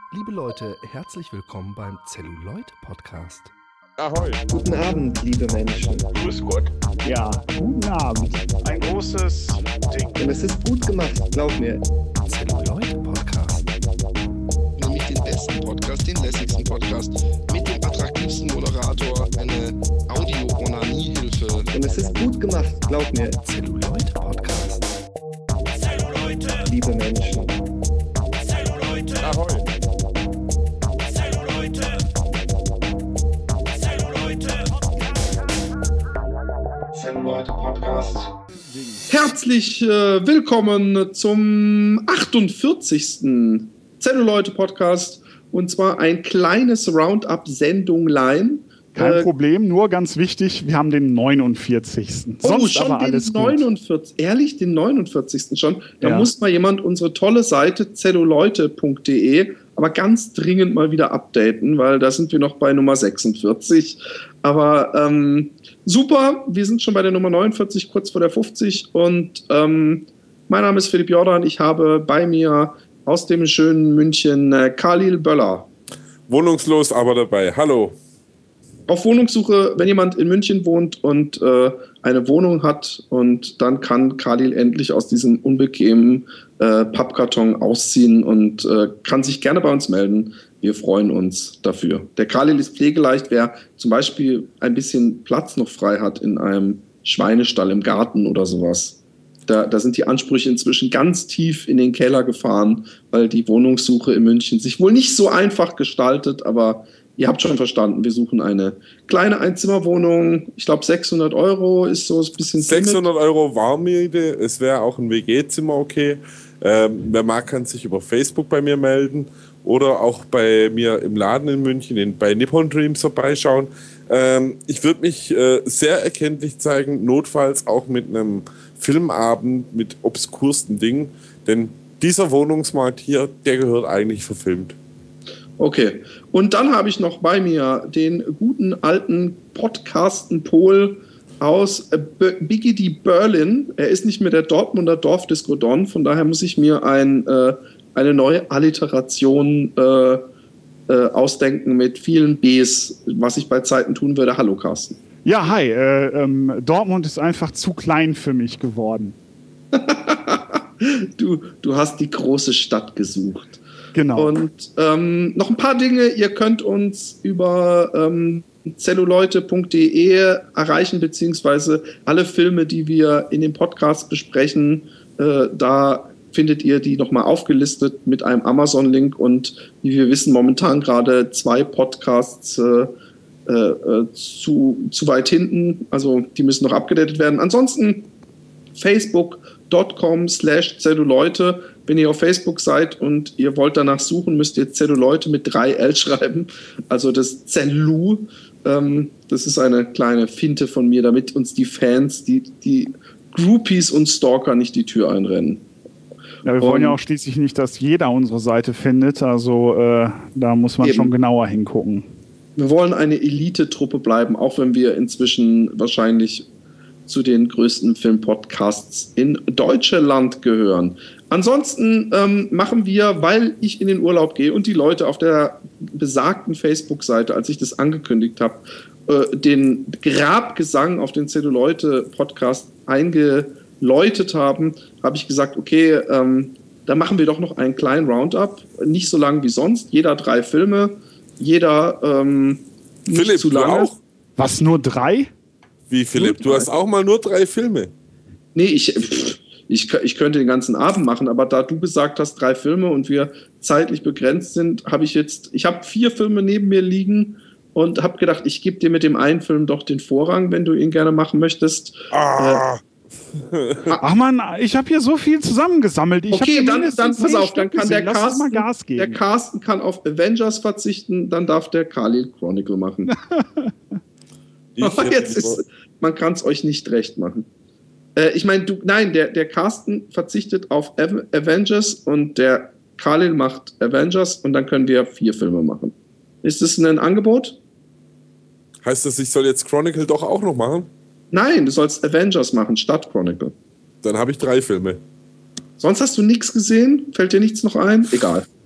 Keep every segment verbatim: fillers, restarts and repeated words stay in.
Liebe Leute, herzlich willkommen beim Zelluloid-Podcast. Ahoi. Guten Abend, liebe Menschen. Grüß Gott. Ja, guten Abend. Ein großes Ding. Und es ist gut gemacht, glaub mir. Zelluloid-Podcast. Nämlich den besten Podcast, den lässigsten Podcast, mit dem attraktivsten Moderator, eine Audio-Onanie-Hilfe. Und es ist gut gemacht, glaub mir. Zelluloid-Podcast. Zelluleute, Liebe Menschen. Zelluleute, Ahoi. Zelluleute, Zelluleute. Zelluloid-Podcast. Herzlich äh, willkommen zum achtundvierzigsten Zelluleute-Podcast. Und zwar ein kleines Roundup-Sendunglein. Kein Äh, Problem, nur ganz wichtig, wir haben den neunundvierzigsten Oh, Sonst schon aber den alles gut. neunundvierzigsten Ehrlich, den neunundvierzigsten schon? Da Ja. muss mal jemand unsere tolle Seite zelluleute punkt de aber ganz dringend mal wieder updaten, weil da sind wir noch bei Nummer sechsundvierzig. Aber ähm, super, wir sind schon bei der Nummer neunundvierzig, kurz vor der fünfzig. Und ähm, mein Name ist Philipp Jordan. Ich habe bei mir aus dem schönen München äh, Khalil Böller. Wohnungslos, aber dabei. Hallo. Auf Wohnungssuche, wenn jemand in München wohnt und äh, eine Wohnung hat, und dann kann Khalil endlich aus diesem unbequemen äh, Pappkarton ausziehen und äh, kann sich gerne bei uns melden. Wir freuen uns dafür. Der Khalil ist pflegeleicht, wer zum Beispiel ein bisschen Platz noch frei hat in einem Schweinestall im Garten oder sowas. Da, da sind die Ansprüche inzwischen ganz tief in den Keller gefahren, weil die Wohnungssuche in München sich wohl nicht so einfach gestaltet, aber ihr habt schon verstanden, wir suchen eine kleine Einzimmerwohnung. Ich glaube, sechshundert Euro ist so ein bisschen sechshundert Euro Warmmiete. Es wäre auch ein W G-Zimmer okay. Ähm, wer mag, kann sich über Facebook bei mir melden oder auch bei mir im Laden in München in, bei Nippon Dreams vorbeischauen. Ähm, ich würde mich äh, sehr erkenntlich zeigen, notfalls auch mit einem Filmabend mit obskursten Dingen. Denn dieser Wohnungsmarkt hier, der gehört eigentlich verfilmt. Okay. Und dann habe ich noch bei mir den guten alten Podcasten Pol aus B- Biggity Berlin. Er ist nicht mehr der Dortmunder Dorfdisco Don, von daher muss ich mir ein, äh, eine neue Alliteration äh, äh, ausdenken mit vielen Bs, was ich bei Zeiten tun würde. Hallo Carsten. Ja, hi, äh, ähm, Dortmund ist einfach zu klein für mich geworden. Du, du hast die große Stadt gesucht. Genau. Und ähm, noch ein paar Dinge. Ihr könnt uns über ähm, zelluleute punkt de erreichen, beziehungsweise alle Filme, die wir in dem Podcast besprechen. Äh, da findet ihr die nochmal aufgelistet mit einem Amazon-Link. Und wie wir wissen, momentan gerade zwei Podcasts äh, äh, zu, zu weit hinten. Also die müssen noch abgedatet werden. Ansonsten facebook.com slash zelluleute. Wenn ihr auf Facebook seid und ihr wollt danach suchen, müsst ihr Zelluleute mit drei L schreiben. Also das Zellu. Ähm, das ist eine kleine Finte von mir, damit uns die Fans, die, die Groupies und Stalker nicht die Tür einrennen. Ja, wir wollen und- ja auch schließlich nicht, dass jeder unsere Seite findet. Also äh, da muss man Eben. schon genauer hingucken. Wir wollen eine Elite-Truppe bleiben, auch wenn wir inzwischen wahrscheinlich zu den größten Filmpodcasts in Deutschland gehören. Ansonsten ähm, machen wir, weil ich in den Urlaub gehe und die Leute auf der besagten Facebook-Seite, als ich das angekündigt habe, äh, den Grabgesang auf den Zelluleute-Podcast eingeläutet haben, habe ich gesagt, okay, ähm, da machen wir doch noch einen kleinen Roundup. Nicht so lang wie sonst, jeder drei Filme, jeder ähm, nicht Philipp, zu du lange. auch? Was, nur drei? Wie, Philipp? Nur Du drei. hast auch mal nur drei Filme. Nee, ich, pff, ich, ich könnte den ganzen Abend machen, aber da du gesagt hast, drei Filme und wir zeitlich begrenzt sind, habe ich jetzt, ich habe vier Filme neben mir liegen und habe gedacht, ich gebe dir mit dem einen Film doch den Vorrang, wenn du ihn gerne machen möchtest. Ah, Ach man, ich habe hier so viel zusammengesammelt. Ich hab Okay, hier dann, mindestens dann pass zehn auf, dann Stück kann der gesehen. Lass uns mal Carsten, Gas geben. der Carsten kann auf Avengers verzichten, dann darf der Khalil Chronicle machen. ich Aber hätte jetzt lieber- ist, man kann es euch nicht recht machen. Äh, ich meine, du, nein, der, der Carsten verzichtet auf Av- Avengers und der Khalil macht Avengers und dann können wir vier Filme machen. Ist das ein Angebot? Heißt das, ich soll jetzt Chronicle doch auch noch machen? Nein, du sollst Avengers machen statt Chronicle. Dann habe ich drei Filme. Sonst hast du nichts gesehen? Fällt dir nichts noch ein? Egal.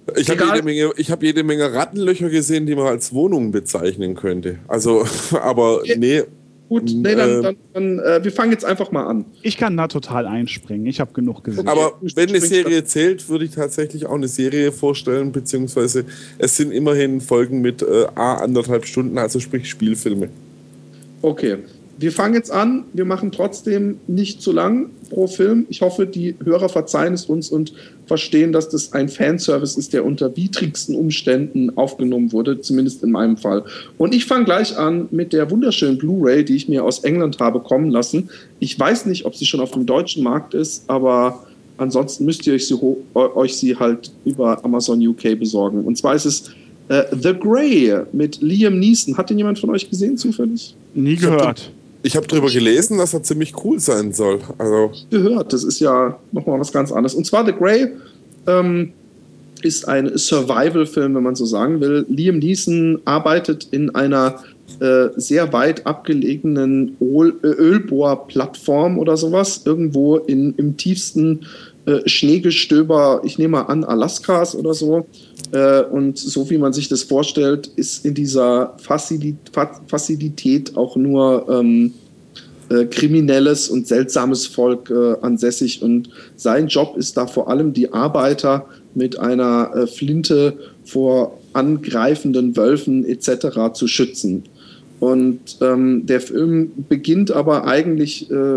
Ich habe Egal. jede Menge, ich hab jede Menge Rattenlöcher gesehen, die man als Wohnungen bezeichnen könnte. Also, aber nee. Gut, nee, dann, Ähm, dann, dann äh, wir fangen jetzt einfach mal an. Ich kann da total einspringen. Ich habe genug gesehen. Aber du wenn eine springst Serie zählt, würde ich tatsächlich auch eine Serie vorstellen, beziehungsweise es sind immerhin Folgen mit äh, a anderthalb Stunden, also sprich Spielfilme. Okay, wir fangen jetzt an. Wir machen trotzdem nicht zu lang pro Film. Ich hoffe, die Hörer verzeihen es uns und verstehen, dass das ein Fanservice ist, der unter widrigsten Umständen aufgenommen wurde, zumindest in meinem Fall. Und ich fange gleich an mit der wunderschönen Blu-ray, die ich mir aus England habe kommen lassen. Ich weiß nicht, ob sie schon auf dem deutschen Markt ist, aber ansonsten müsst ihr euch sie, euch sie halt über Amazon U K besorgen. Und zwar ist es äh, The Grey mit Liam Neeson. Hat den jemand von euch gesehen zufällig? Nie gehört. Ich habe darüber gelesen, dass er ziemlich cool sein soll. Also Gehört. Das ist ja nochmal was ganz anderes. Und zwar The Grey ähm, ist ein Survival-Film, wenn man so sagen will. Liam Neeson arbeitet in einer äh, sehr weit abgelegenen Öl Ölbohrplattform oder sowas, irgendwo in, im tiefsten äh, Schneegestöber, ich nehme mal an, Alaskas oder so. Äh, und so wie man sich das vorstellt, ist in dieser Facilität, Facilität auch nur ähm, äh, kriminelles und seltsames Volk äh, ansässig. Und sein Job ist da vor allem, die Arbeiter mit einer äh, Flinte vor angreifenden Wölfen et cetera zu schützen. Und ähm, der Film beginnt aber eigentlich äh,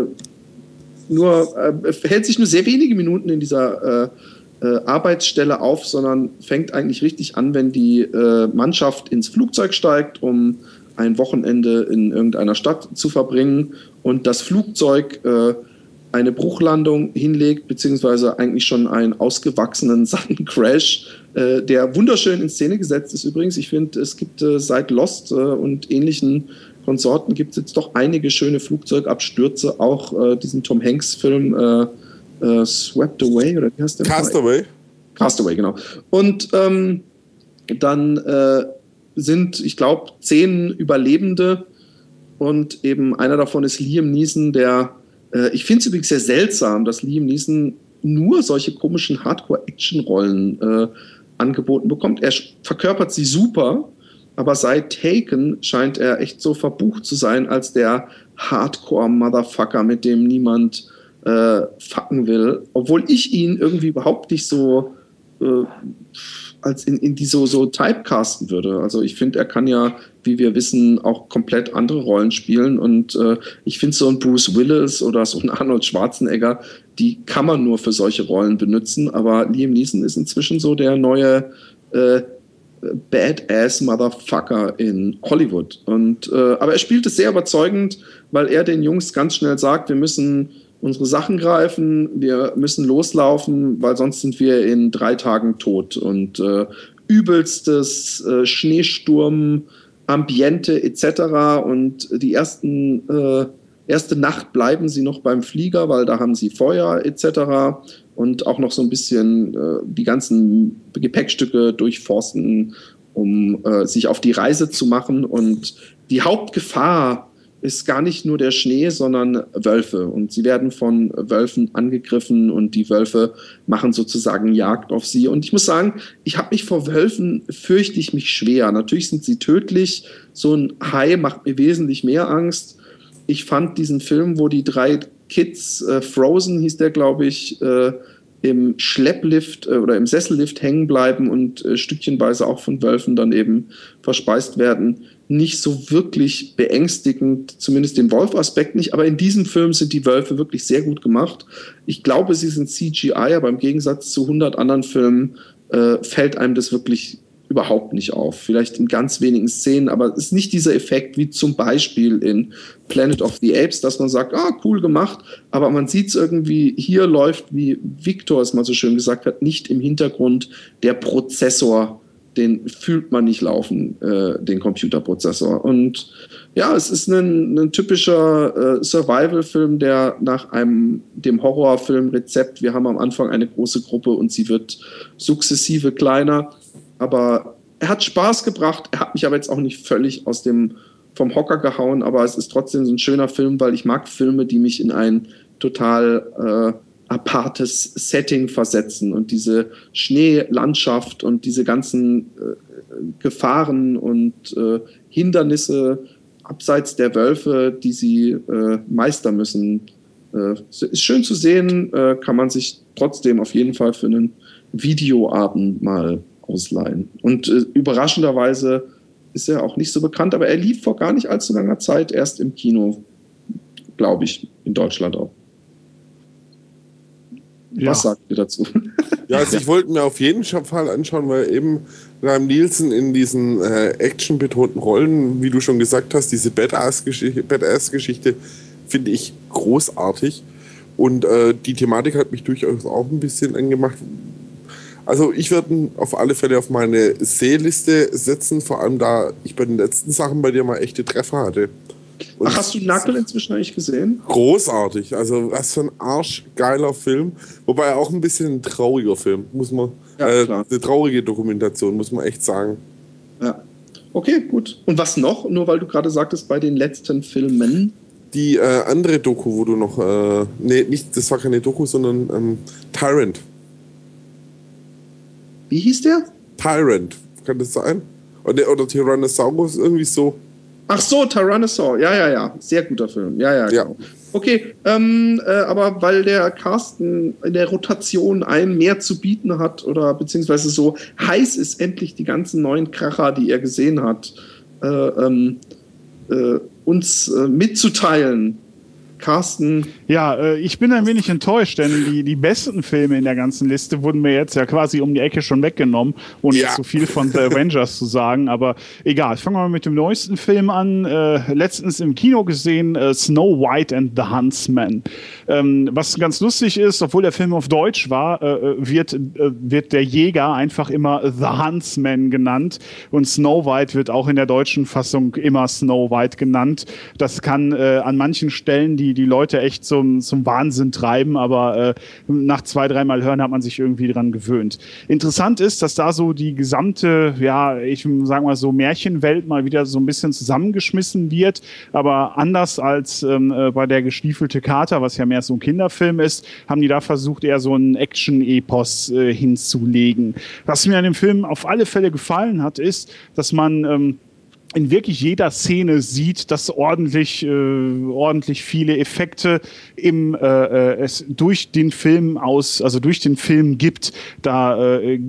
nur, äh, hält sich nur sehr wenige Minuten in dieser äh, Äh, Arbeitsstelle auf, sondern fängt eigentlich richtig an, wenn die äh, Mannschaft ins Flugzeug steigt, um ein Wochenende in irgendeiner Stadt zu verbringen und das Flugzeug äh, eine Bruchlandung hinlegt, beziehungsweise eigentlich schon einen ausgewachsenen satten Crash, äh, der wunderschön in Szene gesetzt ist übrigens. Ich finde, es gibt äh, seit Lost äh, und ähnlichen Konsorten gibt es jetzt doch einige schöne Flugzeugabstürze, auch äh, diesen Tom Hanks-Film äh, Uh, Swept Away, oder wie heißt der? Castaway. Castaway, genau. Und ähm, dann äh, sind, ich glaube, zehn Überlebende und eben einer davon ist Liam Neeson, der, äh, ich finde es übrigens sehr seltsam, dass Liam Neeson nur solche komischen Hardcore-Action-Rollen äh, angeboten bekommt. Er verkörpert sie super, aber seit Taken scheint er echt so verbucht zu sein als der Hardcore-Motherfucker, mit dem niemand Äh, fucken will, obwohl ich ihn irgendwie überhaupt nicht so äh, als in, in die so, so typecasten würde. Also ich finde, er kann ja, wie wir wissen, auch komplett andere Rollen spielen und äh, ich finde so ein Bruce Willis oder so ein Arnold Schwarzenegger, die kann man nur für solche Rollen benutzen, aber Liam Neeson ist inzwischen so der neue äh, Badass Motherfucker in Hollywood. Und, äh, aber er spielt es sehr überzeugend, weil er den Jungs ganz schnell sagt, wir müssen unsere Sachen greifen, wir müssen loslaufen, weil sonst sind wir in drei Tagen tot. Und äh, übelstes äh, Schneesturm, Ambiente et cetera. Und die ersten, äh, erste Nacht bleiben sie noch beim Flieger, weil da haben sie Feuer et cetera. Und auch noch so ein bisschen äh, die ganzen Gepäckstücke durchforsten, um äh, sich auf die Reise zu machen. Und die Hauptgefahr ist gar nicht nur der Schnee, sondern Wölfe. Und sie werden von Wölfen angegriffen und die Wölfe machen sozusagen Jagd auf sie. Und ich muss sagen, ich habe mich vor Wölfen, fürchte ich mich schwer. Natürlich sind sie tödlich. So ein Hai macht mir wesentlich mehr Angst. Ich fand diesen Film, wo die drei Kids, äh, Frozen hieß der, glaube ich, äh, im Schlepplift äh, oder im Sessellift hängen bleiben und äh, stückchenweise auch von Wölfen dann eben verspeist werden, nicht so wirklich beängstigend, zumindest den Wolf-Aspekt nicht, aber in diesem Film sind die Wölfe wirklich sehr gut gemacht. Ich glaube, sie sind C G I, aber im Gegensatz zu hundert anderen Filmen äh, fällt einem das wirklich überhaupt nicht auf. Vielleicht in ganz wenigen Szenen, aber es ist nicht dieser Effekt wie zum Beispiel in Planet of the Apes, dass man sagt, ah, cool gemacht, aber man sieht es irgendwie, hier läuft, wie Victor es mal so schön gesagt hat, nicht im Hintergrund der Prozessor, den fühlt man nicht laufen, äh, den Computerprozessor. Und ja, es ist ein, ein typischer äh, Survival-Film, der nach einem dem Horrorfilm-Rezept, wir haben am Anfang eine große Gruppe und sie wird sukzessive kleiner, aber er hat Spaß gebracht, er hat mich aber jetzt auch nicht völlig aus dem vom Hocker gehauen, aber es ist trotzdem so ein schöner Film, weil ich mag Filme, die mich in ein total äh, apartes Setting versetzen und diese Schneelandschaft und diese ganzen äh, Gefahren und äh, Hindernisse abseits der Wölfe, die sie äh, meistern müssen. Äh, ist schön zu sehen, äh, kann man sich trotzdem auf jeden Fall für einen Videoabend mal ausleihen. Und äh, überraschenderweise ist er auch nicht so bekannt, aber er lief vor gar nicht allzu langer Zeit erst im Kino, glaube ich, in Deutschland auch. Ja. Was sagt ihr dazu? Ja, also ich wollte mir auf jeden Fall anschauen, weil eben Liam Neeson in diesen äh, actionbetonten Rollen, wie du schon gesagt hast, diese Badass-Geschichte, Badass-Geschichte finde ich großartig. Und äh, die Thematik hat mich durchaus auch ein bisschen angemacht. Also ich werde ihn auf alle Fälle auf meine Sehliste setzen, vor allem da ich bei den letzten Sachen bei dir mal echte Treffer hatte. Und Ach, hast du Knuckle inzwischen eigentlich gesehen? Großartig, also was für ein arschgeiler Film, wobei auch ein bisschen ein trauriger Film, muss man, Ja, äh, klar. eine traurige Dokumentation, muss man echt sagen. Ja. Okay, gut. Und was noch? Nur weil du gerade sagtest, bei den letzten Filmen. Die äh, andere Doku, wo du noch, äh, nee, nicht, das war keine Doku, sondern ähm, Tyrant. Wie hieß der? Tyrant, kann das sein? Oder, oder Tyrannosaurus, irgendwie so. Ach so, Tyrannosaur. Ja, ja, ja. Sehr guter Film. Ja, ja, Ja. genau. Okay, ähm, äh, aber weil der Carsten in der Rotation ein mehr zu bieten hat oder beziehungsweise so heiß ist, endlich die ganzen neuen Kracher, die er gesehen hat, äh, ähm, äh, uns äh, mitzuteilen. Carsten. Ja, äh, ich bin ein wenig enttäuscht, denn die, die besten Filme in der ganzen Liste wurden mir jetzt ja quasi um die Ecke schon weggenommen, ohne Ja. jetzt so viel von The Avengers zu sagen. Aber egal, fangen wir mal mit dem neuesten Film an. Äh, letztens im Kino gesehen, äh, Snow White and the Huntsman. Ähm, was ganz lustig ist, obwohl der Film auf Deutsch war, äh, wird, äh, wird der Jäger einfach immer The Huntsman genannt. Und Snow White wird auch in der deutschen Fassung immer Snow White genannt. Das kann äh, an manchen Stellen die die Leute echt zum, zum Wahnsinn treiben, aber äh, nach zwei, dreimal hören hat man sich irgendwie dran gewöhnt. Interessant ist, dass da so die gesamte, ja, ich sag mal so Märchenwelt mal wieder so ein bisschen zusammengeschmissen wird, aber anders als ähm, äh, bei der Gestiefelte Kater, was ja mehr so ein Kinderfilm ist, haben die da versucht, eher so einen Action-Epos äh, hinzulegen. Was mir an dem Film auf alle Fälle gefallen hat, ist, dass man ähm, in wirklich jeder Szene sieht, dass ordentlich, äh, ordentlich viele Effekte im, äh, es durch den Film aus, also durch den Film gibt. Da, äh,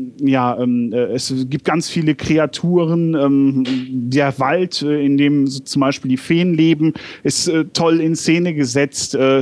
ja, ähm, äh, es gibt ganz viele Kreaturen. Ähm, der Wald, äh, in dem so zum Beispiel die Feen leben, ist äh, toll in Szene gesetzt. Äh,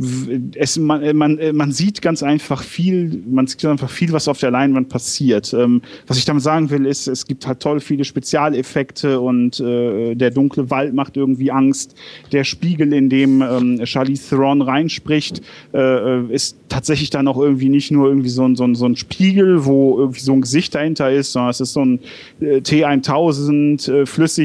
es, man, man, man sieht ganz einfach viel, man sieht einfach viel, was auf der Leinwand passiert. Ähm, was ich damit sagen will, ist, es gibt halt toll viele Spezialeffekte und äh, der dunkle Wald macht irgendwie Angst. Der Spiegel, in dem ähm, Charlize Theron reinspricht, äh, ist tatsächlich dann auch irgendwie nicht nur irgendwie so ein, so ein, so ein Spiegel, wo irgendwie so ein Gesicht dahinter ist, sondern es ist so ein äh, T tausend äh,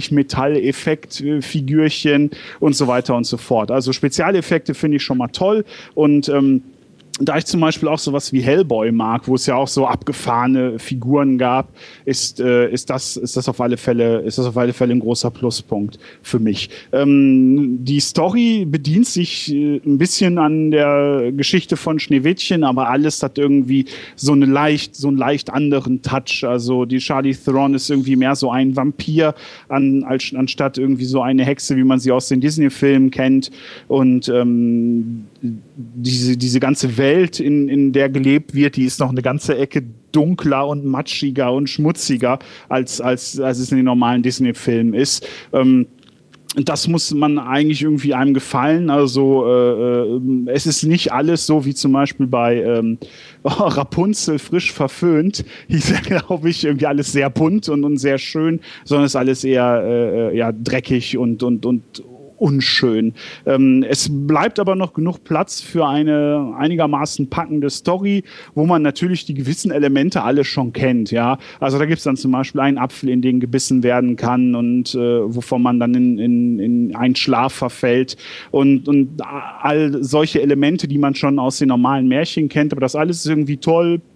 Flüssigmetall-Effekt-Figürchen und so weiter und so fort. Also Spezialeffekte finde ich schon mal toll und ähm, da ich zum Beispiel auch sowas wie Hellboy mag, wo es ja auch so abgefahrene Figuren gab, ist, äh, ist, das, ist, das auf alle Fälle, ist das auf alle Fälle ein großer Pluspunkt für mich. Ähm, die Story bedient sich äh, ein bisschen an der Geschichte von Schneewittchen, aber alles hat irgendwie so, eine leicht, so einen leicht anderen Touch. Also die Charlize Theron ist irgendwie mehr so ein Vampir, an, als, anstatt irgendwie so eine Hexe, wie man sie aus den Disney-Filmen kennt. Und ähm, diese, diese ganze Welt, in, in der gelebt wird, die ist noch eine ganze Ecke dunkler und matschiger und schmutziger, als, als, als es in den normalen Disney-Filmen ist. Ähm, Das muss man eigentlich irgendwie einem gefallen. Also äh, es ist nicht alles so wie zum Beispiel bei ähm, oh, Rapunzel frisch verföhnt. Hieß ja, glaube ich, irgendwie alles sehr bunt und, und sehr schön, sondern es ist alles eher äh, ja, dreckig und, und, und unschön. Ähm, es bleibt aber noch genug Platz für eine einigermaßen packende Story, wo man natürlich die gewissen Elemente alle schon kennt. Ja? Also da gibt es dann zum Beispiel einen Apfel, in den gebissen werden kann und äh, wovon man dann in, in, in einen Schlaf verfällt und, und all solche Elemente, die man schon aus den normalen Märchen kennt, aber das alles ist irgendwie toll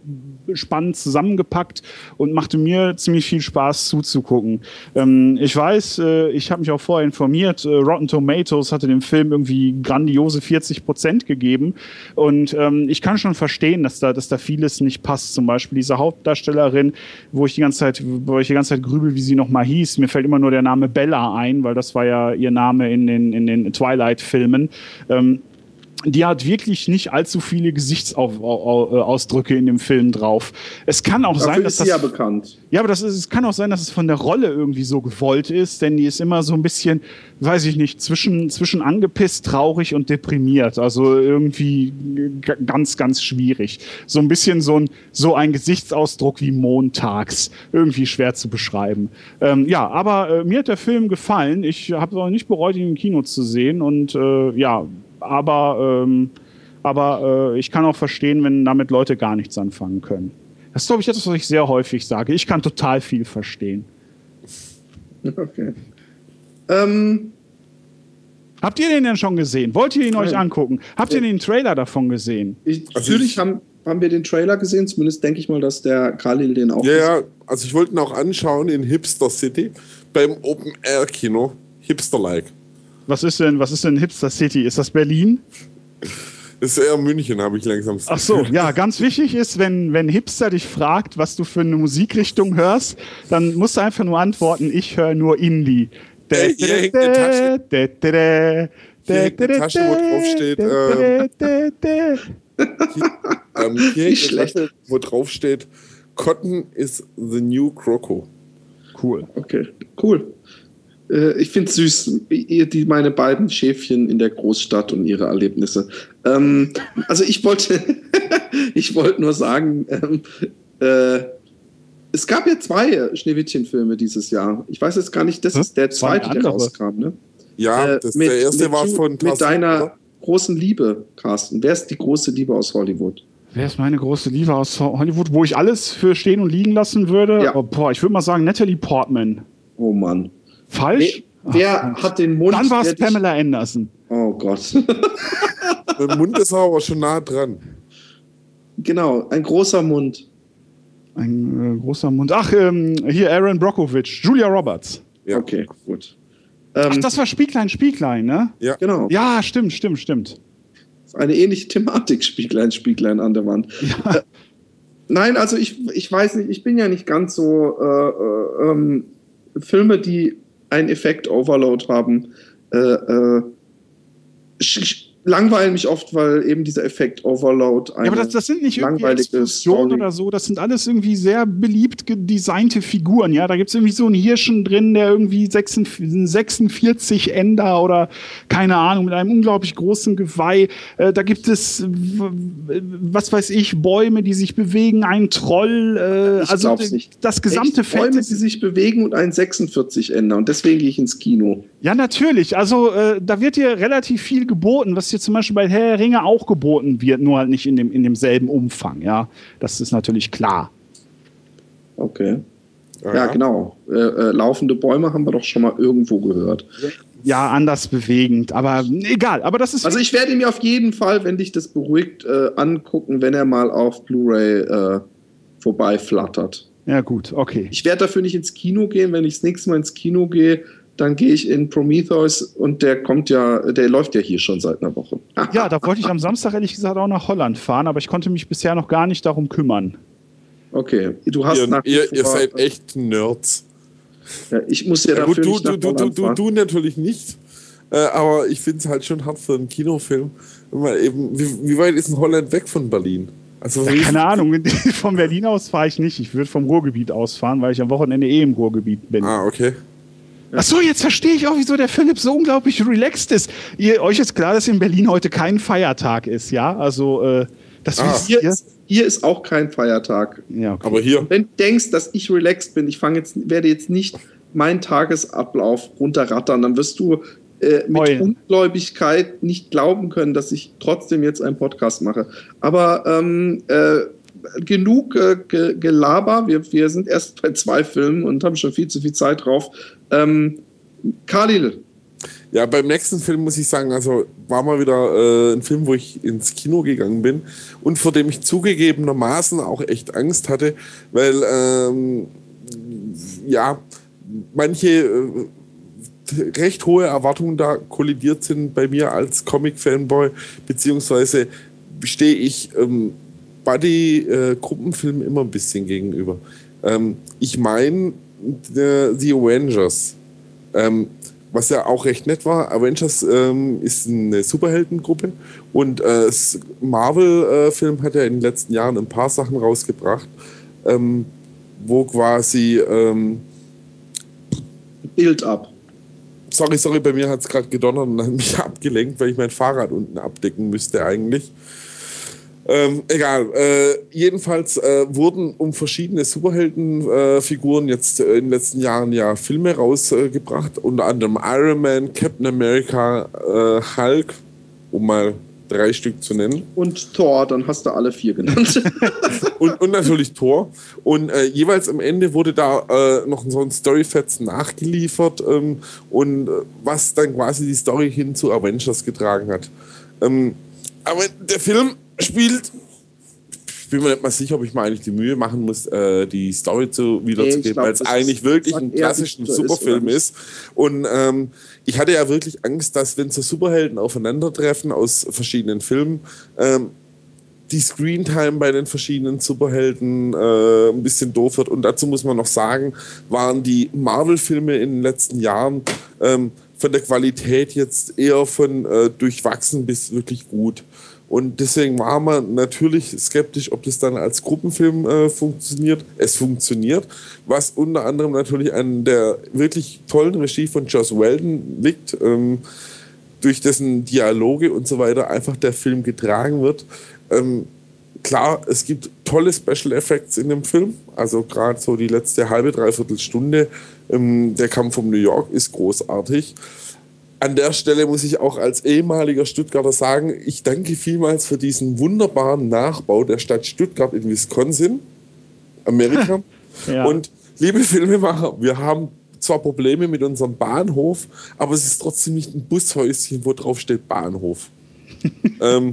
spannend zusammengepackt und machte mir ziemlich viel Spaß zuzugucken. Ähm, ich weiß, äh, ich habe mich auch vorher informiert, äh, Rotten Tomatoes hatte dem Film irgendwie grandiose vierzig Prozent gegeben und ähm, ich kann schon verstehen, dass da, dass da vieles nicht passt. Zum Beispiel diese Hauptdarstellerin, wo ich die ganze Zeit, wo ich die ganze Zeit grübel, wie sie nochmal hieß. Mir fällt immer nur der Name Bella ein, weil das war ja ihr Name in den, in den Twilight-Filmen. Ähm, die hat wirklich nicht allzu viele Gesichtsausdrücke in dem Film drauf. Es kann auch Dafür sein, dass ist sie das ja bekannt. ja, aber das ist, es kann auch sein, dass es von der Rolle irgendwie so gewollt ist, denn die ist immer so ein bisschen, weiß ich nicht, zwischen, zwischen angepisst, traurig und deprimiert. Also irgendwie g- ganz, ganz schwierig. So ein bisschen so ein, so ein Gesichtsausdruck wie montags. Irgendwie schwer zu beschreiben. Ähm, ja, aber äh, mir hat der Film gefallen. Ich habe es auch nicht bereut, ihn im Kino zu sehen. Und äh, ja, aber, ähm, aber äh, ich kann auch verstehen, wenn damit Leute gar nichts anfangen können. Das ist, glaube ich, etwas, was ich sehr häufig sage. Ich kann total viel verstehen. Okay. Ähm, Habt ihr den denn schon gesehen? Wollt ihr ihn euch Nein. angucken? Habt ihr den Trailer davon gesehen? ich, Also natürlich ich- haben, haben wir den Trailer gesehen, zumindest denke ich mal, dass der Khalil den auch Ja, gesehen ja, also ich wollte ihn auch anschauen in Hipster City beim Open-Air-Kino. Hipster-like. Was ist denn, was ist denn Hipster City? Ist das Berlin? Das ist eher München, habe ich langsam das Ach so, Gefühl. ja, ganz wichtig ist, wenn, wenn Hipster dich fragt, was du für eine Musikrichtung hörst, dann musst du einfach nur antworten, ich höre nur Indie. Ey, hier hängt eine Tasche. Hier hängt eine Tasche, wo drauf steht, Ähm, hier Nicht ist eine Tasche, wo drauf steht, Cotton is the new Croco. Cool. Okay, cool. Äh, ich finde es süß, ihr, die, meine beiden Schäfchen in der Großstadt und ihre Erlebnisse. Ähm, also ich wollte, ich wollte nur sagen, ähm, äh, es gab ja zwei Schneewittchen-Filme dieses Jahr. Ich weiß jetzt gar nicht, das Hm? ist der Zwei zweite, der andere. rauskam, ne? Ja, Äh, das, mit- der erste mit war Ju- von Mit Tarzan, deiner oder? großen Liebe, Carsten. Wer ist die große Liebe aus Hollywood? Wer ist meine große Liebe aus Hollywood, wo ich alles für stehen und liegen lassen würde? Ja. Oh, boah, ich würde mal sagen Natalie Portman. Oh Mann. Falsch? Wer, wer Ach, hat den Mund? Dann war der es dich- Pamela Anderson. Oh Gott. Mein Mund ist aber schon nah dran. Genau, ein großer Mund. Ein äh, großer Mund. Ach, ähm, hier Aaron Brockovich, Julia Roberts. Ja. Okay, gut. Ach, Ähm, das war Spieglein, Spieglein, ne? Ja. genau. Ja, stimmt, stimmt, stimmt. Eine ähnliche Thematik, Spieglein, Spieglein an der Wand. Ja. Äh, nein, also ich, ich weiß nicht, ich bin ja nicht ganz so äh, äh, ähm, Filme, die einen Effekt-Overload haben, äh, äh, sch- sch- langweilen mich oft, weil eben dieser Effekt-Overload eine Ja, aber das, das sind nicht irgendwie langweilige Explosionen Story- oder so, das sind alles irgendwie sehr beliebt gedesignte Figuren, ja. Da gibt es irgendwie so einen Hirschen drin, der irgendwie sechsundvierzig Ender oder keine Ahnung, mit einem unglaublich großen Geweih. Äh, da gibt es, w- was weiß ich, Bäume, die sich bewegen, ein Troll, äh, Ich also glaub's nicht. das gesamte Echt Bäume, Feld. die sich bewegen und ein sechsundvierzig Ender. Und deswegen gehe ich ins Kino. Ja, natürlich. Also äh, da wird dir relativ viel geboten, was dir zum Beispiel bei Herr der Ringe auch geboten wird, nur halt nicht in, dem, in demselben Umfang, ja. Das ist natürlich klar. Okay. Ja, Ja, genau. Äh, äh, laufende Bäume haben wir doch schon mal irgendwo gehört. Ja, anders bewegend, aber egal. Aber das ist Also ich werde ihn mir auf jeden Fall, wenn dich das beruhigt, äh, angucken, wenn er mal auf Blu-ray äh, vorbeiflattert. ja gut, okay. Ich werde dafür nicht ins Kino gehen. Wenn ich das nächste Mal ins Kino gehe, dann gehe ich in Prometheus und der kommt ja, der läuft ja hier schon seit einer Woche. Ja, da wollte ich am Samstag ehrlich gesagt auch nach Holland fahren, aber ich konnte mich bisher noch gar nicht darum kümmern. Okay, du hast Ihr, nach wie ihr, ihr vor- seid echt Nerds. Ja, ich muss ja, Ja, dafür gut, du, nicht nach du, du, du, Holland du, fahren. du natürlich nicht. Äh, aber ich finde es halt schon hart für einen Kinofilm. Wenn man eben, wie, wie weit ist denn Holland weg von Berlin? Also, Ja, wie- keine Ahnung, von Berlin aus fahre ich nicht. Ich würde vom Ruhrgebiet aus fahren, weil ich am Wochenende eh im Ruhrgebiet bin. Ah, okay. Ach so, jetzt verstehe ich auch, wieso der Philipp so unglaublich relaxed ist. Ihr, euch ist klar, dass in Berlin heute kein Feiertag ist, ja? Also, äh, das Ah. wisst Hier ihr. ist, hier ist auch kein Feiertag. Ja, okay. Aber hier, Wenn du denkst, dass ich relaxed bin, ich fange jetzt, werde jetzt nicht meinen Tagesablauf runterrattern, dann wirst du äh, mit Heulen. Ungläubigkeit nicht glauben können, dass ich trotzdem jetzt einen Podcast mache. Aber ähm, äh, genug äh, ge Gelaber. Wir, wir sind erst bei zwei Filmen und haben schon viel zu viel Zeit drauf. Ähm, Khalil, Ja, beim nächsten Film muss ich sagen, also war mal wieder äh, ein Film, wo ich ins Kino gegangen bin und vor dem ich zugegebenermaßen auch echt Angst hatte, weil ähm, ja, manche äh, recht hohe Erwartungen da kollidiert sind bei mir als Comic-Fanboy, beziehungsweise stehe ich ähm, Buddy-Gruppenfilmen immer ein bisschen gegenüber. Ähm, ich meine, The Avengers, ähm, was ja auch recht nett war. Avengers ähm, ist eine Superheldengruppe und äh, Marvel-Film äh, hat ja in den letzten Jahren ein paar Sachen rausgebracht, ähm, wo quasi ähm, Build up. Sorry, sorry, bei mir hat es gerade gedonnert und hat mich abgelenkt, weil ich mein Fahrrad unten abdecken müsste eigentlich. Ähm, egal. Äh, jedenfalls äh, wurden um verschiedene Superheldenfiguren äh, jetzt äh, in den letzten Jahren ja Filme rausgebracht. Äh, unter anderem Iron Man, Captain America, äh, Hulk, um mal drei Stück zu nennen. Und Thor, dann hast du alle vier genannt. und, und natürlich Thor. Und äh, jeweils am Ende wurde da äh, noch so ein Storyfetzen nachgeliefert ähm, und äh, was dann quasi die Story hin zu Avengers getragen hat. Ähm, aber der Film spielt, ich bin mir nicht mal sicher, ob ich mir eigentlich die Mühe machen muss, äh, die Story zu wiederzugeben, glaub, weil es eigentlich wirklich ein klassischer Superfilm ist. Und ähm, ich hatte ja wirklich Angst, dass wenn so Superhelden aufeinandertreffen aus verschiedenen Filmen, ähm, die Screentime bei den verschiedenen Superhelden äh, ein bisschen doof wird. Und dazu muss man noch sagen, waren die Marvel-Filme in den letzten Jahren ähm, von der Qualität jetzt eher von äh, durchwachsen bis wirklich gut. Und deswegen war man natürlich skeptisch, ob das dann als Gruppenfilm äh, funktioniert. Es funktioniert, was unter anderem natürlich an der wirklich tollen Regie von Joss Whedon liegt, ähm, durch dessen Dialoge und so weiter einfach der Film getragen wird. Ähm, klar, es gibt tolle Special Effects in dem Film, also gerade so die letzte halbe, dreiviertel Stunde, ähm, der Kampf um New York ist großartig. An der Stelle muss ich auch als ehemaliger Stuttgarter sagen, ich danke vielmals für diesen wunderbaren Nachbau der Stadt Stuttgart in Wisconsin, Amerika. Ja. Und liebe Filmemacher, wir haben zwar Probleme mit unserem Bahnhof, aber es ist trotzdem nicht ein Bushäuschen, wo drauf steht Bahnhof. ähm,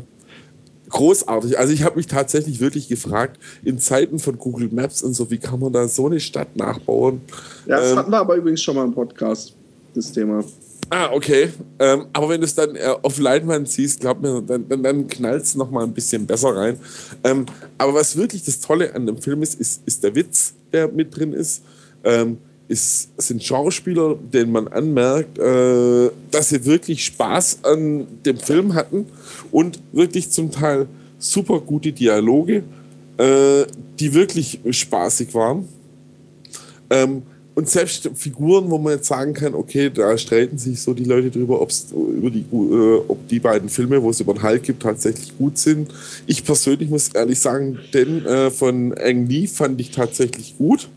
großartig. Also ich habe mich tatsächlich wirklich gefragt, in Zeiten von Google Maps und so, wie kann man da so eine Stadt nachbauen? Ja, das ähm, hatten wir aber übrigens schon mal im Podcast, das Thema. Ah, okay. Ähm, aber wenn du es dann äh, auf Leinwand siehst, glaub mir, dann, dann, dann knallt es nochmal ein bisschen besser rein. Ähm, aber was wirklich das Tolle an dem Film ist, ist, ist der Witz, der mit drin ist. Ähm, ist sind Schauspieler, denen man anmerkt, äh, dass sie wirklich Spaß an dem Film hatten und wirklich zum Teil super gute Dialoge, äh, die wirklich spaßig waren. Ähm, Und selbst Figuren, wo man jetzt sagen kann, okay, da streiten sich so die Leute drüber, ob's, über die, äh, ob die beiden Filme, wo es über den Hulk gibt, tatsächlich gut sind. Ich persönlich muss ehrlich sagen, den äh, von Ang Lee fand ich tatsächlich gut.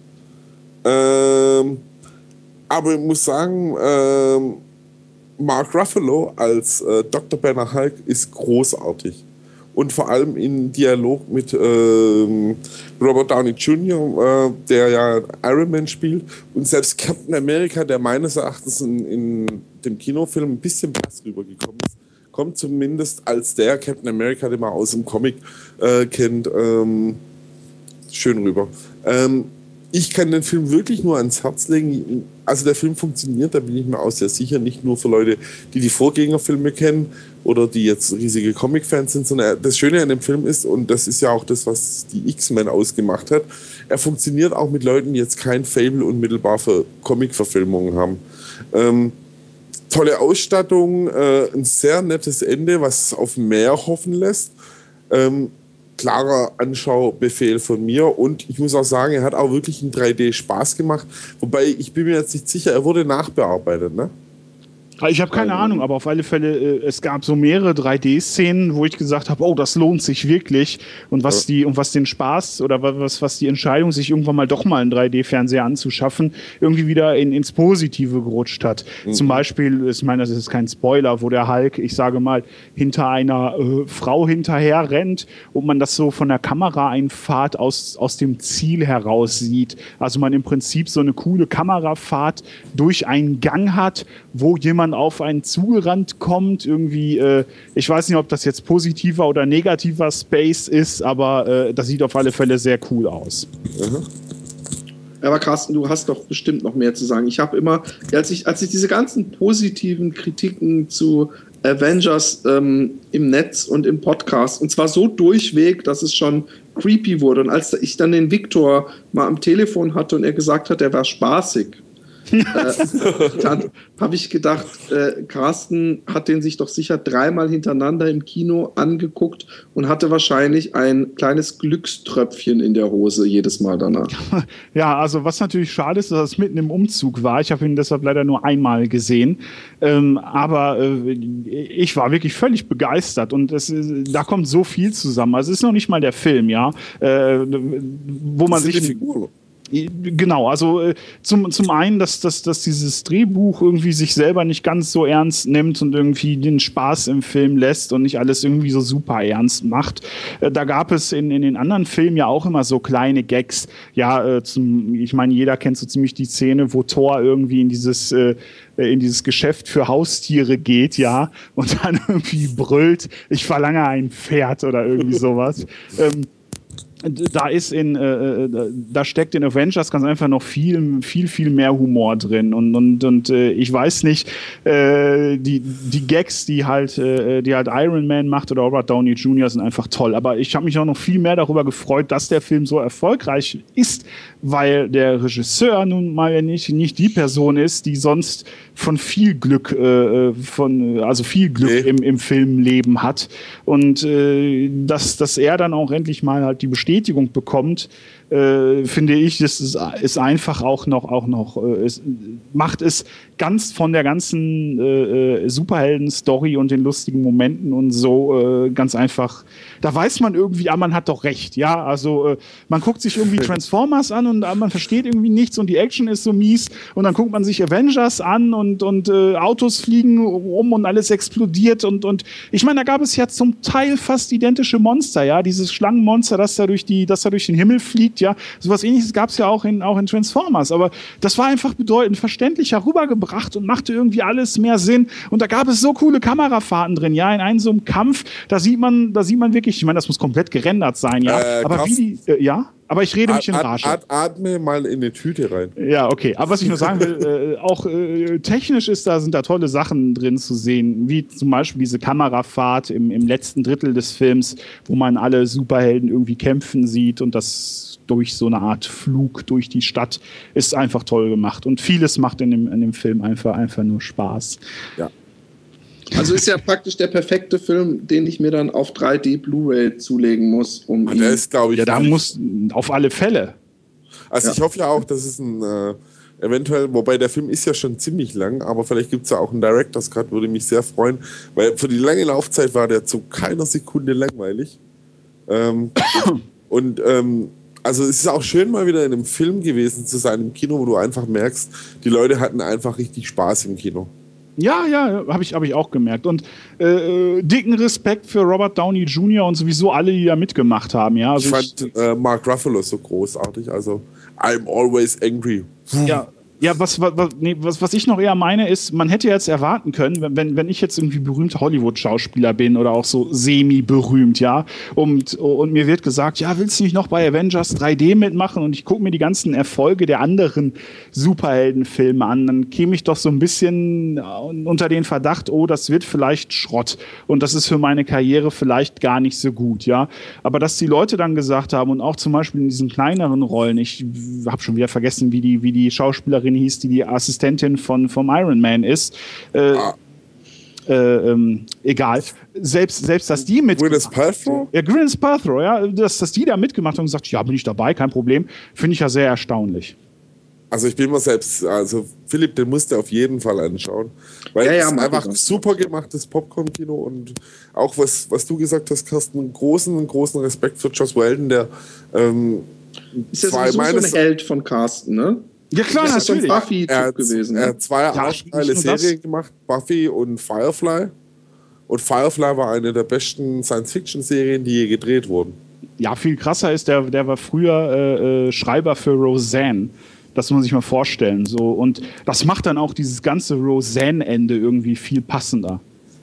Ähm, aber ich muss sagen, ähm, Mark Ruffalo als äh, Doktor Banner Hulk ist großartig. Und vor allem in Dialog mit ähm, Robert Downey Junior, äh, der ja Iron Man spielt. Und selbst Captain America, der meines Erachtens in, in dem Kinofilm ein bisschen blass rübergekommen ist, kommt zumindest als der Captain America, den man aus dem Comic äh, kennt, ähm, schön rüber. Ähm, ich kann den Film wirklich nur ans Herz legen. Also der Film funktioniert, da bin ich mir auch sehr sicher, nicht nur für Leute, die die Vorgängerfilme kennen oder die jetzt riesige Comic-Fans sind, sondern das Schöne an dem Film ist, und das ist ja auch das, was die X-Men ausgemacht hat, er funktioniert auch mit Leuten, die jetzt kein Faible unmittelbar für Comic-Verfilmungen haben. Ähm, tolle Ausstattung, äh, ein sehr nettes Ende, was auf mehr hoffen lässt. Ähm, klarer Anschaubefehl von mir, und ich muss auch sagen, er hat auch wirklich in drei D Spaß gemacht, wobei ich bin mir jetzt nicht sicher, er wurde nachbearbeitet, ne? Ich habe keine Ahnung, aber auf alle Fälle, äh, es gab so mehrere drei D-Szenen, wo ich gesagt habe, oh, das lohnt sich wirklich. Und was ja. die, und was den Spaß oder was, was die Entscheidung, sich irgendwann mal doch mal einen drei D-Fernseher anzuschaffen, irgendwie wieder in, ins Positive gerutscht hat. Mhm. Zum Beispiel, ich meine, das ist kein Spoiler, wo der Hulk, ich sage mal, hinter einer äh, Frau hinterher rennt und man das so von der Kameraeinfahrt aus, aus dem Ziel heraus sieht. Also man im Prinzip so eine coole Kamerafahrt durch einen Gang hat, wo jemand jemand auf einen zugerannt kommt, irgendwie, äh, ich weiß nicht, ob das jetzt positiver oder negativer Space ist, aber äh, das sieht auf alle Fälle sehr cool aus. Mhm. Aber Carsten, du hast doch bestimmt noch mehr zu sagen. Ich habe immer, als ich, als ich diese ganzen positiven Kritiken zu Avengers ähm, im Netz und im Podcast, und zwar so durchweg, dass es schon creepy wurde. Und als ich dann den Viktor mal am Telefon hatte und er gesagt hat, er war spaßig, äh, dann habe ich gedacht, äh, Carsten hat den sich doch sicher dreimal hintereinander im Kino angeguckt und hatte wahrscheinlich ein kleines Glückströpfchen in der Hose jedes Mal danach. Ja, also was natürlich schade ist, dass es mitten im Umzug war. Ich habe ihn deshalb leider nur einmal gesehen. Ähm, aber äh, ich war wirklich völlig begeistert und es, da kommt so viel zusammen. Also es ist noch nicht mal der Film, ja, äh, wo man das sind sich... die Figuren. Genau, also äh, zum, zum einen, dass, dass, dass dieses Drehbuch irgendwie sich selber nicht ganz so ernst nimmt und irgendwie den Spaß im Film lässt und nicht alles irgendwie so super ernst macht. Äh, da gab es in, in den anderen Filmen ja auch immer so kleine Gags. Ja, äh, zum, ich meine, jeder kennt so ziemlich die Szene, wo Thor irgendwie in dieses, äh, in dieses Geschäft für Haustiere geht, ja, und dann irgendwie brüllt, ich verlange ein Pferd oder irgendwie sowas. ähm, Da ist in, äh, da steckt in Avengers ganz einfach noch viel, viel, viel mehr Humor drin und und und äh, ich weiß nicht, äh, die die Gags, die halt, äh, die halt Iron Man macht oder Robert Downey Junior sind einfach toll. Aber ich habe mich auch noch viel mehr darüber gefreut, dass der Film so erfolgreich ist, weil der Regisseur nun mal nicht nicht die Person ist, die sonst von viel Glück, äh, von also viel Glück nee. im im Filmleben hat und äh, dass dass er dann auch endlich mal halt die Bestätigung bekommt, äh, finde ich, das ist, ist einfach auch noch, auch noch äh, es macht es ganz von der ganzen äh, Superhelden-Story und den lustigen Momenten und so äh, ganz einfach, da weiß man irgendwie, ah, man hat doch recht, ja, also äh, man guckt sich irgendwie Transformers an und ah, man versteht irgendwie nichts und die Action ist so mies und dann guckt man sich Avengers an und, und äh, Autos fliegen um und alles explodiert und, und ich meine, da gab es ja zum Teil fast identische Monster, ja, dieses Schlangenmonster, das da durch die, das da durch den Himmel fliegt, ja, sowas ähnliches gab es ja auch in, auch in Transformers, aber das war einfach bedeutend verständlicher rübergebracht und machte irgendwie alles mehr Sinn und da gab es so coole Kamerafahrten drin, ja, in einem so einem Kampf, da sieht man, da sieht man wirklich, ich meine, das muss komplett gerendert sein, ja, Äh, aber wie die, äh, ja, aber ich rede mich in At- Rage. at- Atme mal in eine Tüte rein. Ja, okay. Aber was ich nur sagen will, äh, auch äh, technisch ist da, sind da tolle Sachen drin zu sehen, wie zum Beispiel diese Kamerafahrt im, im letzten Drittel des Films, wo man alle Superhelden irgendwie kämpfen sieht und das durch so eine Art Flug durch die Stadt ist einfach toll gemacht. Und vieles macht in dem, in dem Film einfach, einfach nur Spaß. Ja. Also ist ja praktisch der perfekte Film, den ich mir dann auf drei D Blu-ray zulegen muss, um Und der ist, glaube ich, Ja, da muss auf alle Fälle. also Ja. ich hoffe ja auch, dass es ein äh, eventuell, wobei der Film ist ja schon ziemlich lang, aber vielleicht gibt es ja auch einen Director's Cut, würde mich sehr freuen, weil für die lange Laufzeit war der zu keiner Sekunde langweilig. Ähm, und ähm, also es ist auch schön, mal wieder in einem Film gewesen zu sein im Kino, wo du einfach merkst, die Leute hatten einfach richtig Spaß im Kino. Ja, ja, habe ich, hab ich auch gemerkt. Und äh, dicken Respekt für Robert Downey Junior und sowieso alle, die da mitgemacht haben. Ja, also Ich fand äh, Mark Ruffalo so großartig, also I'm always angry. Ja, ja was, was, nee, was, was ich noch eher meine, ist, man hätte jetzt erwarten können, wenn, wenn, wenn ich jetzt irgendwie berühmter Hollywood-Schauspieler bin oder auch so semi-berühmt, ja, und, und mir wird gesagt, ja, willst du nicht noch bei Avengers drei D mitmachen? Und ich gucke mir die ganzen Erfolge der anderen Superheldenfilme an, dann käme ich doch so ein bisschen unter den Verdacht, oh, das wird vielleicht Schrott und das ist für meine Karriere vielleicht gar nicht so gut, ja. Aber dass die Leute dann gesagt haben und auch zum Beispiel in diesen kleineren Rollen, ich habe schon wieder vergessen, wie die, wie die Schauspielerin hieß, die die Assistentin von vom Iron Man ist. Äh, Ah. äh, ähm, egal. Selbst, selbst, dass die mit. Gwyneth Paltrow? Ja, Gwyneth Paltrow, ja, dass, dass die da mitgemacht haben und gesagt, ja, bin ich dabei, kein Problem, finde ich ja sehr erstaunlich. Also ich bin mir selbst, also Philipp, den musst du auf jeden Fall anschauen. Weil Ja, ja, es ist mach einfach ich. super gemachtes Popcorn-Kino und auch was, was du gesagt hast, Carsten, einen großen, großen Respekt für Joss Whedon, der ähm, Ist ja zwei sowieso so ein meines Held von Carsten, ne? Ja, klar, Das ist so ein natürlich. Buffy-Typ er hat, gewesen. er Ne? hat zwei Ja, arschgeile nicht nur das. Serien gemacht, Buffy und Firefly. Und Firefly war eine der besten Science-Fiction-Serien, die je gedreht wurden. Ja, viel krasser ist, der, der war früher äh, äh, Schreiber für Roseanne. Das muss man sich mal vorstellen. So. Und das macht dann auch dieses ganze Roseanne-Ende irgendwie viel passender.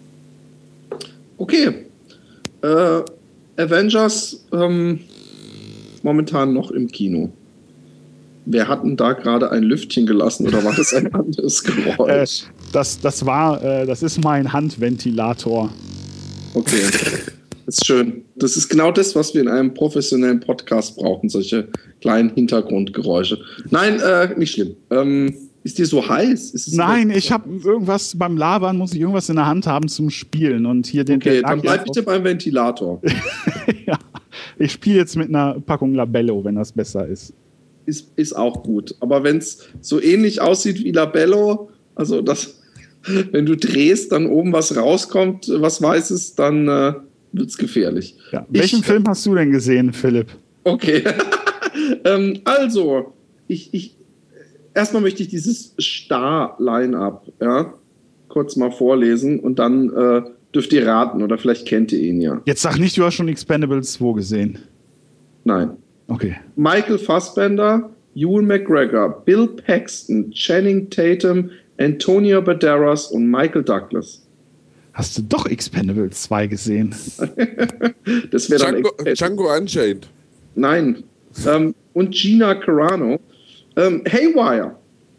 Okay. Äh, Avengers ähm, momentan noch im Kino. Wer hat denn da gerade ein Lüftchen gelassen oder war das ein anderes Geräusch? Äh, das, das war, äh, das ist mein Handventilator. Okay. Das ist schön. Das ist genau das, was wir in einem professionellen Podcast brauchen, solche kleinen Hintergrundgeräusche. Nein, äh, nicht schlimm. Ähm, ist dir so heiß? Ist es Nein, ich habe irgendwas beim Labern, muss ich irgendwas in der Hand haben zum Spielen. Und hier den, okay, der dann bleib auf- bitte beim Ventilator. Ja, ich spiele jetzt mit einer Packung Labello, wenn das besser ist. Ist, ist auch gut. Aber wenn es so ähnlich aussieht wie Labello, also das, wenn du drehst, dann oben was rauskommt, was Weißes, dann äh, wird es gefährlich. Ja. Welchen Ich- Film hast du denn gesehen, Philipp? Okay. ähm, also, ich, ich, erstmal möchte ich dieses Star-Line-Up ja, kurz mal vorlesen und dann äh, dürft ihr raten oder vielleicht kennt ihr ihn ja. Jetzt sag nicht, du hast schon Expendables zwei gesehen. Nein. Okay. Michael Fassbender, Ewan McGregor, Bill Paxton, Channing Tatum, Antonio Banderas und Michael Douglas. Hast du doch Expendables zwei gesehen? Das wäre dann. Django, Django Unchained. Nein. Ähm, und Gina Carano. Ähm, Haywire.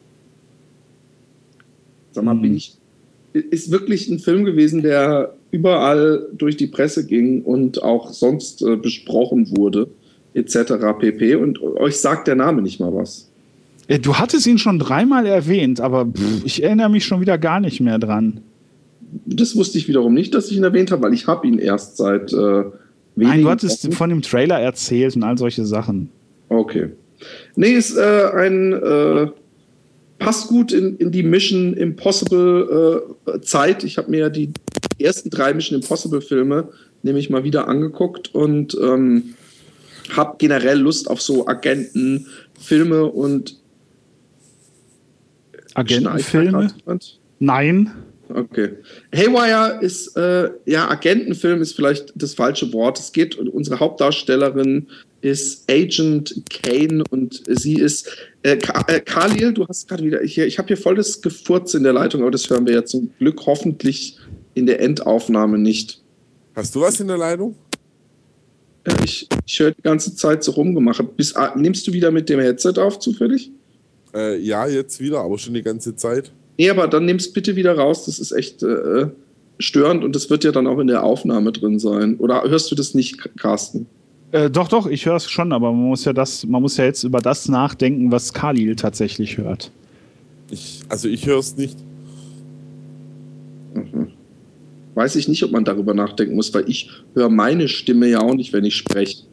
Sag mal, Hm. bin ich. Ist wirklich ein Film gewesen, der überall durch die Presse ging und auch sonst äh, besprochen wurde, et cetera pp. Und euch sagt der Name nicht mal was. Äh, Du hattest ihn schon dreimal erwähnt, aber pff, ich erinnere mich schon wieder gar nicht mehr dran. Das wusste ich wiederum nicht, dass ich ihn erwähnt habe, weil ich habe ihn erst seit äh, wenigen Nein, du hattest Wochen. von dem Trailer erzählt und all solche Sachen. Okay. Nee, ist äh, ein äh, passt gut in, in die Mission Impossible äh, Zeit. Ich habe mir ja die ersten drei Mission Impossible Filme nämlich mal wieder angeguckt und ähm, habe generell Lust auf so Agentenfilme und Agentenfilme? Schneidet da grad jemand? Nein. Okay. Haywire ist, äh, ja, Agentenfilm ist vielleicht das falsche Wort. Es geht, unsere Hauptdarstellerin ist Agent Kane und sie ist, äh, Ka- äh, Khalil, du hast gerade wieder, hier, ich habe hier voll das Gefurz in der Leitung, aber das hören wir ja zum Glück hoffentlich in der Endaufnahme nicht. Hast du was in der Leitung? Ja, ich ich höre die ganze Zeit so rumgemacht. Bis, ah, nimmst du wieder mit dem Headset auf, zufällig? Äh, ja, jetzt wieder, aber schon die ganze Zeit. Nee, aber dann nimm's bitte wieder raus. Das ist echt äh, störend und das wird ja dann auch in der Aufnahme drin sein. Oder hörst du das nicht, Carsten? Äh, doch, doch, ich höre es schon, aber man muss ja das, man muss ja jetzt über das nachdenken, was Khalil tatsächlich hört. Ich, also ich höre es nicht. Mhm. Weiß ich nicht, ob man darüber nachdenken muss, weil ich höre meine Stimme ja auch nicht, wenn ich spreche.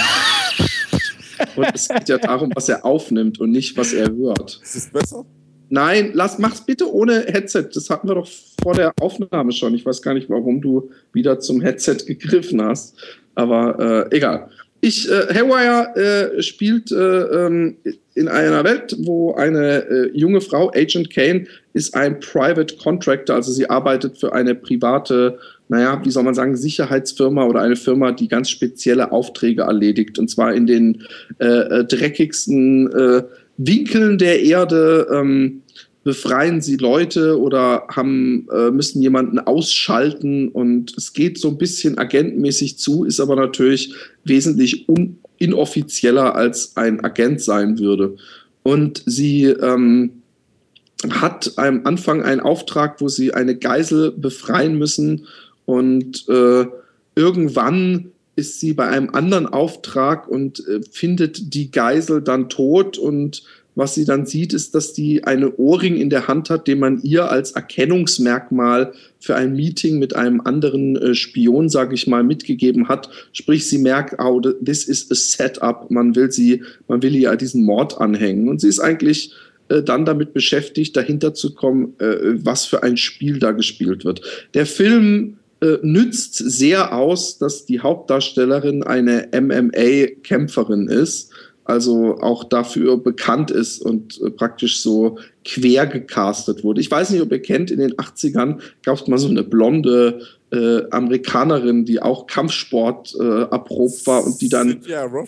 Und es geht ja darum, was er aufnimmt und nicht, was er hört. Ist es besser? Nein, lass, mach's bitte ohne Headset. Das hatten wir doch vor der Aufnahme schon. Ich weiß gar nicht, warum du wieder zum Headset gegriffen hast. Aber äh, egal. Ich, äh, Haywire äh, spielt äh, ähm, in einer Welt, wo eine äh, junge Frau, Agent Kane, ist ein Private Contractor. Also sie arbeitet für eine private, naja, wie soll man sagen, Sicherheitsfirma oder eine Firma, die ganz spezielle Aufträge erledigt. Und zwar in den äh, äh, dreckigsten äh, Winkeln der Erde ähm, befreien sie Leute oder haben, äh, müssen jemanden ausschalten und es geht so ein bisschen agentmäßig zu, ist aber natürlich wesentlich un- inoffizieller als ein Agent sein würde. Und sie ähm, hat am Anfang einen Auftrag, wo sie eine Geisel befreien müssen und äh, irgendwann ist sie bei einem anderen Auftrag und äh, findet die Geisel dann tot und was sie dann sieht, ist, dass die eine Ohrring in der Hand hat, den man ihr als Erkennungsmerkmal für ein Meeting mit einem anderen äh, Spion, sage ich mal, mitgegeben hat. Sprich, sie merkt, oh, this is a setup. Man will sie, man will ihr diesen Mord anhängen. Und sie ist eigentlich äh, dann damit beschäftigt, dahinter zu kommen, äh, was für ein Spiel da gespielt wird. Der Film äh, nützt sehr aus, dass die Hauptdarstellerin eine M M A-Kämpferin ist. Also auch dafür bekannt ist und äh, praktisch so quer gecastet wurde. Ich weiß nicht, ob ihr kennt, in den achtzigern gab es mal so eine blonde äh, Amerikanerin, die auch Kampfsport äh, erprobt war und die dann... Ja, Rothrock.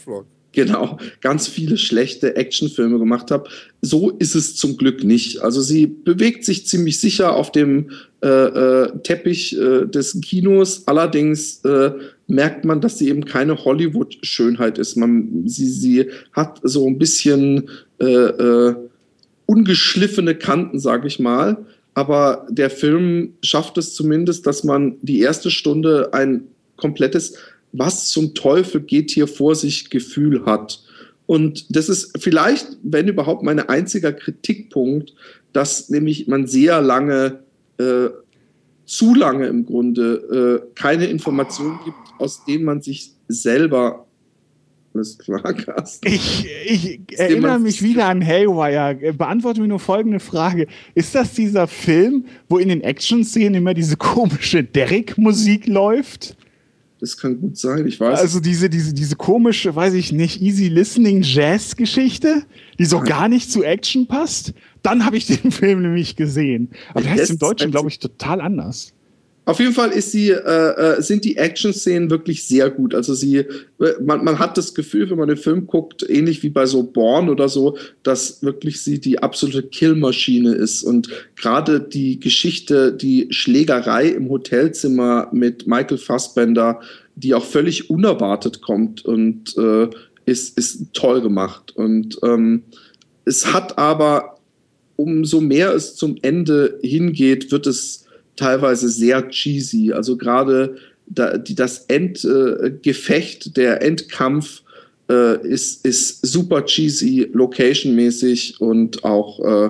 genau, ganz viele schlechte Actionfilme gemacht habe. So ist es zum Glück nicht. Also sie bewegt sich ziemlich sicher auf dem äh, äh, Teppich äh, des Kinos. Allerdings äh, merkt man, dass sie eben keine Hollywood-Schönheit ist. Man, sie, sie hat so ein bisschen äh, äh, ungeschliffene Kanten, sage ich mal. Aber der Film schafft es zumindest, dass man die erste Stunde ein komplettes was zum Teufel geht hier vor sich Gefühl hat. Und das ist vielleicht, wenn überhaupt, mein einziger Kritikpunkt, dass nämlich man sehr lange, äh, zu lange im Grunde, äh, keine Informationen gibt, aus denen man sich selber... Alles klar, Carsten. Ich, ich erinnere mich wieder an Haywire. Beantworte mir nur folgende Frage. Ist das dieser Film, wo in den Action-Szenen immer diese komische Derrick-Musik läuft? Das kann gut sein, ich weiß. Also diese, diese, diese komische, weiß ich nicht, easy listening Jazz-Geschichte, die so gar nicht zu Action passt. Dann habe ich den Film nämlich gesehen. Aber der heißt im Deutschen, glaube ich, total anders. Auf jeden Fall ist sie, äh, sind die Action-Szenen wirklich sehr gut. Also sie, man, man hat das Gefühl, wenn man den Film guckt, ähnlich wie bei so Bourne oder so, dass wirklich sie die absolute Killmaschine ist. Und gerade die Geschichte, die Schlägerei im Hotelzimmer mit Michael Fassbender, die auch völlig unerwartet kommt und äh, ist, ist toll gemacht. Und ähm, es hat aber, umso mehr es zum Ende hingeht, wird es teilweise sehr cheesy. Also gerade da, die, das Endgefecht, äh, der Endkampf äh, ist, ist super cheesy, locationmäßig und auch äh,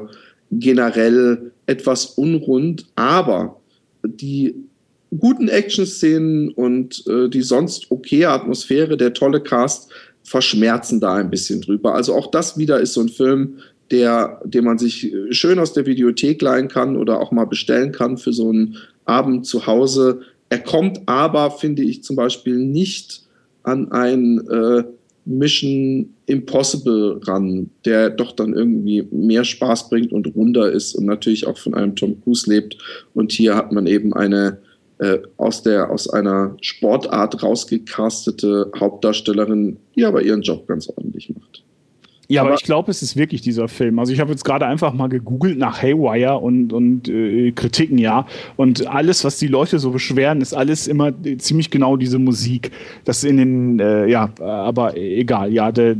generell etwas unrund. Aber die guten Action-Szenen und äh, die sonst okaye Atmosphäre, der tolle Cast, verschmerzen da ein bisschen drüber. Also auch das wieder ist so ein Film, Der, den man sich schön aus der Videothek leihen kann oder auch mal bestellen kann für so einen Abend zu Hause. Er kommt aber, finde ich, zum Beispiel nicht an ein äh, Mission Impossible ran, der doch dann irgendwie mehr Spaß bringt und runder ist und natürlich auch von einem Tom Cruise lebt. Und hier hat man eben eine äh, aus, der, aus einer Sportart rausgecastete Hauptdarstellerin, die aber ihren Job ganz ordentlich macht. Ja, aber, aber ich glaube, es ist wirklich dieser Film. Also ich habe jetzt gerade einfach mal gegoogelt nach Haywire und, und äh, Kritiken, ja. Und alles, was die Leute so beschweren, ist alles immer ziemlich genau diese Musik. Das in den, äh, ja, aber egal, ja, der,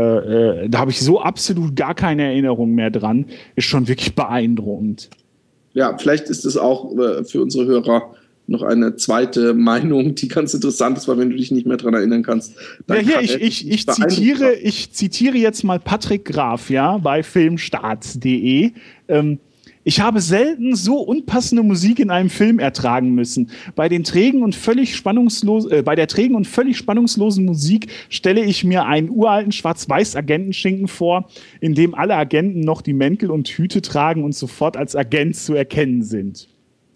der äh, da habe ich so absolut gar keine Erinnerung mehr dran. Ist schon wirklich beeindruckend. Ja, vielleicht ist es auch äh, für unsere Hörer noch eine zweite Meinung, die ganz interessant ist, weil wenn du dich nicht mehr daran erinnern kannst. Dann ja, hier, ich, ich, ich, zitiere, ich zitiere jetzt mal Patrick Graf, ja, bei filmstarts punkt de. Ähm, ich habe selten so unpassende Musik in einem Film ertragen müssen. Bei den trägen und völlig spannungslos, äh, bei der trägen und völlig spannungslosen Musik stelle ich mir einen uralten Schwarz-Weiß-Agentenschinken vor, in dem alle Agenten noch die Mäntel und Hüte tragen und sofort als Agent zu erkennen sind.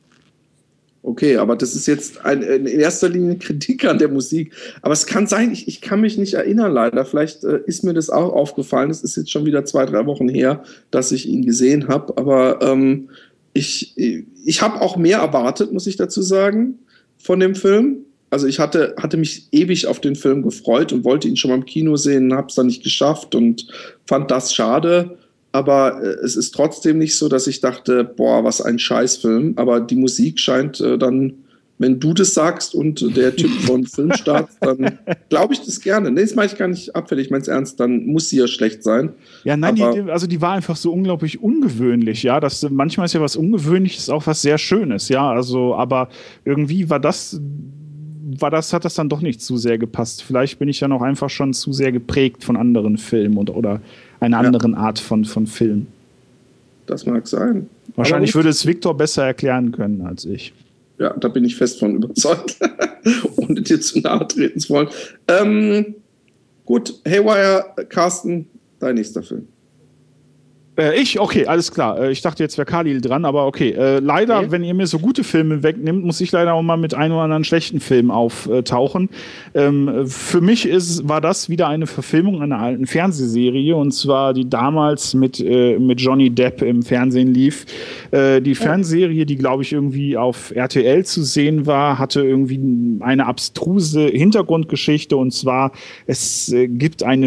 Okay, aber das ist jetzt ein, in erster Linie Kritik an der Musik. Aber es kann sein, ich, ich kann mich nicht erinnern leider. Vielleicht äh, ist mir das auch aufgefallen. Es ist jetzt schon wieder zwei, drei Wochen her, dass ich ihn gesehen habe. Aber ähm, ich, ich habe auch mehr erwartet, muss ich dazu sagen, von dem Film. Also ich hatte, hatte mich ewig auf den Film gefreut und wollte ihn schon mal im Kino sehen, habe es dann nicht geschafft und fand das schade. Aber äh, es ist trotzdem nicht so, dass ich dachte, boah, was ein Scheißfilm. Aber die Musik scheint äh, dann, wenn du das sagst und der Typ von Filmstart, dann glaube ich das gerne. Nee, das meine ich gar nicht abfällig, ich meine es ernst, dann muss sie ja schlecht sein. Ja, nein, die, also die war einfach so unglaublich ungewöhnlich, ja. Das, manchmal ist ja was Ungewöhnliches auch was sehr Schönes, ja. Also, aber irgendwie war das, war das, hat das dann doch nicht zu sehr gepasst. Vielleicht bin ich ja noch einfach schon zu sehr geprägt von anderen Filmen und, oder einer anderen ja. Art von, von Film. Das mag sein. Wahrscheinlich würde es Victor besser erklären können als ich. Ja, da bin ich fest von überzeugt, ohne dir zu nahe treten zu wollen. Ähm, gut, Haywire, Carsten, dein nächster Film. Äh, ich? Okay, alles klar. Äh, ich dachte, jetzt wäre Khalil dran, aber okay. Äh, leider, Okay. wenn ihr mir so gute Filme wegnimmt, muss ich leider auch mal mit einem oder anderen schlechten Film auftauchen. Ähm, für mich ist, war das wieder eine Verfilmung einer alten Fernsehserie, und zwar die damals mit, äh, mit Johnny Depp im Fernsehen lief. Äh, die Fernsehserie, die, glaube ich, irgendwie auf R T L zu sehen war, hatte irgendwie eine abstruse Hintergrundgeschichte, und zwar, es äh, gibt eine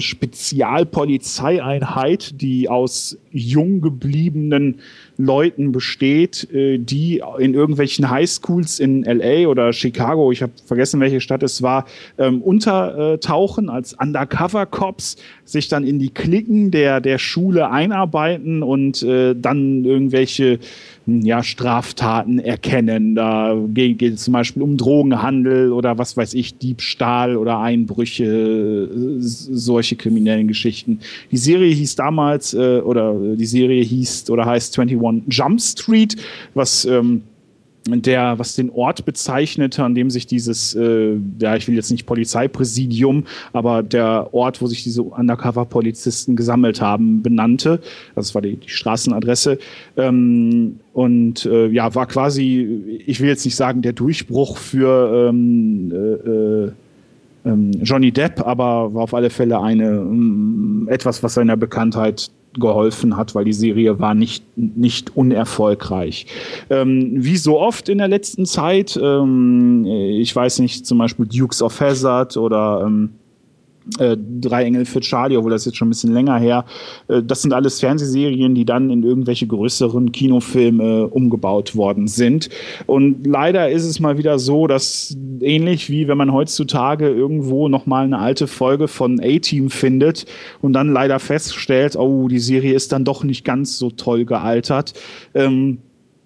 Spezialpolizeieinheit, die aus jung gebliebenen Leuten besteht, äh, die in irgendwelchen Highschools in L A oder Chicago, ich habe vergessen, welche Stadt es war, ähm, untertauchen als Undercover-Cops, sich dann in die Klicken der, der Schule einarbeiten und äh, dann irgendwelche ja, Straftaten erkennen. Da geht, geht es zum Beispiel um Drogenhandel oder was weiß ich, Diebstahl oder Einbrüche, äh, solche kriminellen Geschichten. Die Serie hieß damals, äh, oder die Serie hieß oder heißt einundzwanzig Jump Street, was ähm, der, was den Ort bezeichnete, an dem sich dieses, äh, ja, ich will jetzt nicht Polizeipräsidium, aber der Ort, wo sich diese Undercover-Polizisten gesammelt haben, benannte. Das war die, die Straßenadresse. Ähm, und äh, ja, war quasi, ich will jetzt nicht sagen, der Durchbruch für ähm, äh, ähm, Johnny Depp, aber war auf alle Fälle eine ähm, etwas, was seiner Bekanntheit geholfen hat, weil die Serie war nicht, nicht unerfolgreich. Ähm, wie so oft in der letzten Zeit, ähm, ich weiß nicht, zum Beispiel Dukes of Hazzard oder ähm, äh, Drei Engel für Charlie, obwohl das jetzt schon ein bisschen länger her, äh, das sind alles Fernsehserien, die dann in irgendwelche größeren Kinofilme umgebaut worden sind. Und leider ist es mal wieder so, dass ähnlich wie wenn man heutzutage irgendwo nochmal eine alte Folge von A-Team findet und dann leider feststellt, oh, die Serie ist dann doch nicht ganz so toll gealtert, ähm,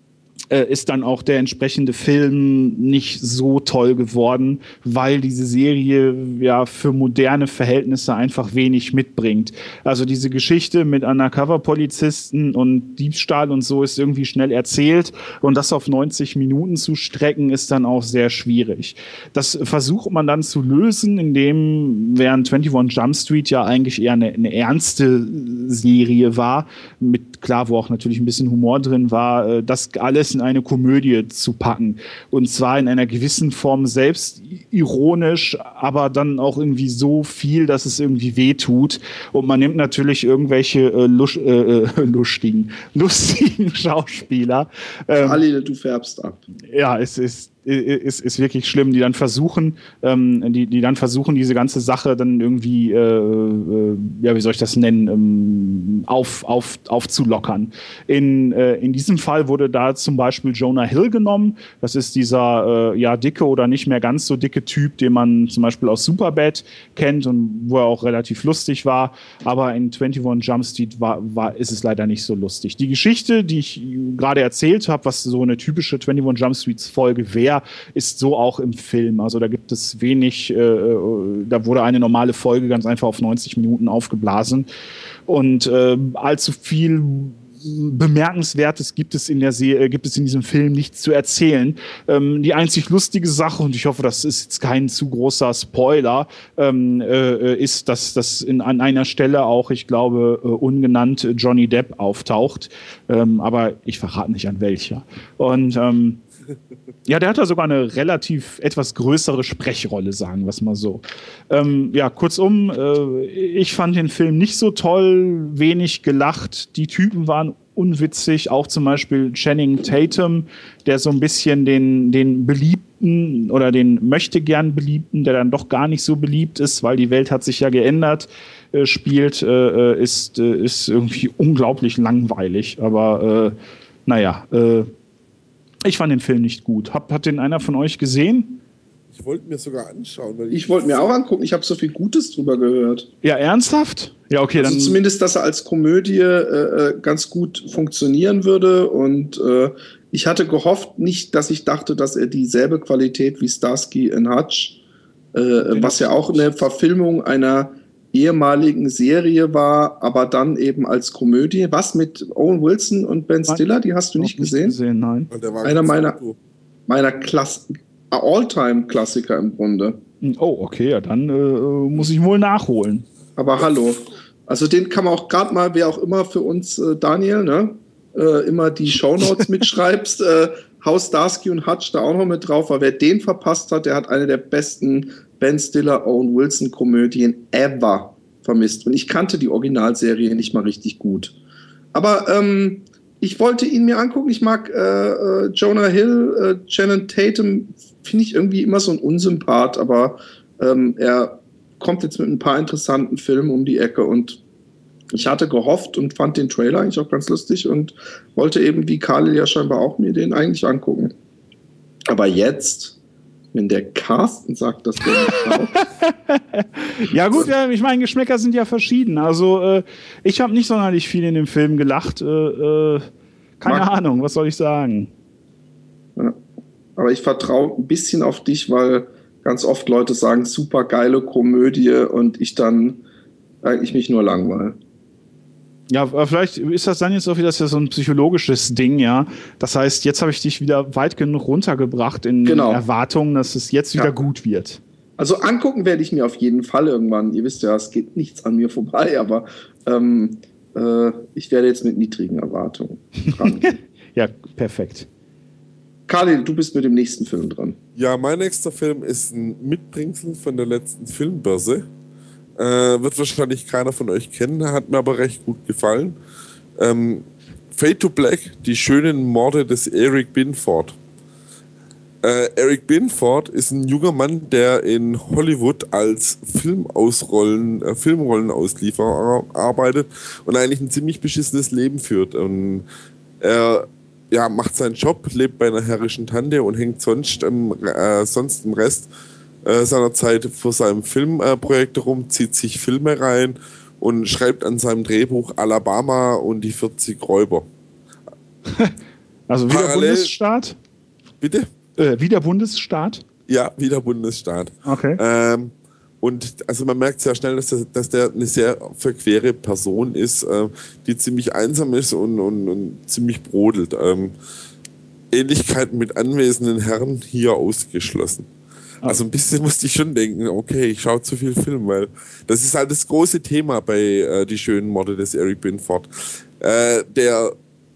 ist dann auch der entsprechende Film nicht so toll geworden, weil diese Serie ja für moderne Verhältnisse einfach wenig mitbringt. Also diese Geschichte mit Undercover-Polizisten und Diebstahl und so ist irgendwie schnell erzählt, und das auf neunzig Minuten zu strecken, ist dann auch sehr schwierig. Das versucht man dann zu lösen, indem, während einundzwanzig Jump Street ja eigentlich eher eine, eine ernste Serie war, mit klar, wo auch natürlich ein bisschen Humor drin war, das alles in eine Komödie zu packen. Und zwar in einer gewissen Form selbst ironisch, aber dann auch irgendwie so viel, dass es irgendwie wehtut. Und man nimmt natürlich irgendwelche äh, lusch, äh, lustigen, lustigen Schauspieler. Ähm, Ali, du färbst ab. Ja, es ist Ist, ist wirklich schlimm, die dann versuchen, ähm, die, die dann versuchen, diese ganze Sache dann irgendwie, äh, äh, ja, wie soll ich das nennen, ähm, auf, auf, aufzulockern. In, äh, in diesem Fall wurde da zum Beispiel Jonah Hill genommen. Das ist dieser, äh, ja, dicke oder nicht mehr ganz so dicke Typ, den man zum Beispiel aus Superbad kennt und wo er auch relativ lustig war. Aber in einundzwanzig Jump Street war, war, ist es leider nicht so lustig. Die Geschichte, die ich gerade erzählt habe, was so eine typische einundzwanzig Jump Streets Folge wäre, ist so auch im Film. Also da gibt es wenig, äh, da wurde eine normale Folge ganz einfach auf neunzig Minuten aufgeblasen. Und äh, allzu viel Bemerkenswertes gibt es in der Serie, gibt es in diesem Film nichts zu erzählen. Ähm, die einzig lustige Sache, und ich hoffe, das ist jetzt kein zu großer Spoiler, ähm, äh, ist, dass das in, an einer Stelle auch, ich glaube, äh, ungenannt Johnny Depp auftaucht. Ähm, aber ich verrate nicht an welcher. Und ähm, ja, der hat da sogar eine relativ etwas größere Sprechrolle, sagen wir es mal so. Ähm, ja, kurzum, äh, ich fand den Film nicht so toll, wenig gelacht. Die Typen waren unwitzig, auch zum Beispiel Channing Tatum, der so ein bisschen den, den Beliebten oder den möchtegern Beliebten, der dann doch gar nicht so beliebt ist, weil die Welt hat sich ja geändert, äh, spielt, äh, ist, äh, ist irgendwie unglaublich langweilig. Aber äh, naja, äh, ich fand den Film nicht gut. Hat, hat den einer von euch gesehen? Ich wollte mir sogar anschauen. Weil Ich wollte mir auch angucken, ich habe so viel Gutes drüber gehört. Ja, ernsthaft? Ja, okay, Also dann. zumindest, dass er als Komödie äh, ganz gut funktionieren würde. Und äh, ich hatte gehofft, nicht, dass ich dachte, dass er dieselbe Qualität wie Starsky and Hutch, äh, was ja auch eine Verfilmung einer ehemaligen Serie war, aber dann eben als Komödie. Was mit Owen Wilson und Ben Stiller? Die hast du nicht gesehen? gesehen, nein. Und der war Einer ganz meiner, gut. meiner Klass All-Time-Klassiker im Grunde. Oh, okay, ja, dann äh, muss ich wohl nachholen. Aber hallo. Also den kann man auch gerade mal, wer auch immer für uns, äh, Daniel, ne, äh, immer die Shownotes mitschreibst, äh, Haus Starsky und Hutch da auch noch mit drauf, weil wer den verpasst hat, der hat eine der besten Ben Stiller, Owen Wilson Komödien ever vermisst. Und ich kannte die Originalserie nicht mal richtig gut. Aber ähm, ich wollte ihn mir angucken. Ich mag äh, Jonah Hill, äh, Channing Tatum, finde ich irgendwie immer so ein Unsympath, aber ähm, er kommt jetzt mit ein paar interessanten Filmen um die Ecke und ich hatte gehofft und fand den Trailer eigentlich auch ganz lustig und wollte eben, wie Khalil ja scheinbar auch, mir den eigentlich angucken. Aber jetzt, wenn der Carsten sagt, dass der nicht schaut. Ja gut, ja, ich meine, Geschmäcker sind ja verschieden. Also äh, ich habe nicht sonderlich viel in dem Film gelacht. Äh, äh, keine Mag- Ahnung, was soll ich sagen? Ja. Aber ich vertraue ein bisschen auf dich, weil ganz oft Leute sagen, super geile Komödie und ich dann eigentlich mich nur langweile. Ja, aber vielleicht ist das dann jetzt auch wieder so ein psychologisches Ding, ja. Das heißt, jetzt habe ich dich wieder weit genug runtergebracht in Genau. Erwartungen, dass es jetzt wieder Ja. gut wird. Also angucken werde ich mir auf jeden Fall irgendwann. Ihr wisst ja, es geht nichts an mir vorbei, aber ähm, äh, ich werde jetzt mit niedrigen Erwartungen rangehen. Ja, perfekt. Khalil, du bist mit dem nächsten Film dran. Ja, mein nächster Film ist ein Mitbringsel von der letzten Filmbörse. Äh, wird wahrscheinlich keiner von euch kennen, hat mir aber recht gut gefallen. Ähm, Fade to Black, die schönen Morde des Eric Binford. Äh, Eric Binford ist ein junger Mann, der in Hollywood als Filmausrollen, äh, Filmrollenauslieferer arbeitet und eigentlich ein ziemlich beschissenes Leben führt. Und er ja, macht seinen Job, lebt bei einer herrischen Tante und hängt sonst im, äh, sonst im Rest äh, seiner Zeit vor seinem Filmprojekt äh, rum, zieht sich Filme rein und schreibt an seinem Drehbuch Alabama und die vierzig Räuber. Also wieder Parallel- Bundesstaat? Bitte? Äh, wieder Bundesstaat? Ja, wieder Bundesstaat. Okay. Ähm, und also man merkt sehr schnell, dass der, dass der eine sehr verquere Person ist, äh, die ziemlich einsam ist und, und, und ziemlich brodelt. Ähm, Ähnlichkeiten mit anwesenden Herren hier ausgeschlossen. Also ein bisschen musste ich schon denken, okay, ich schaue zu viel Film, weil das ist halt das große Thema bei äh, Die schönen Morde des Eric Binford. Äh, der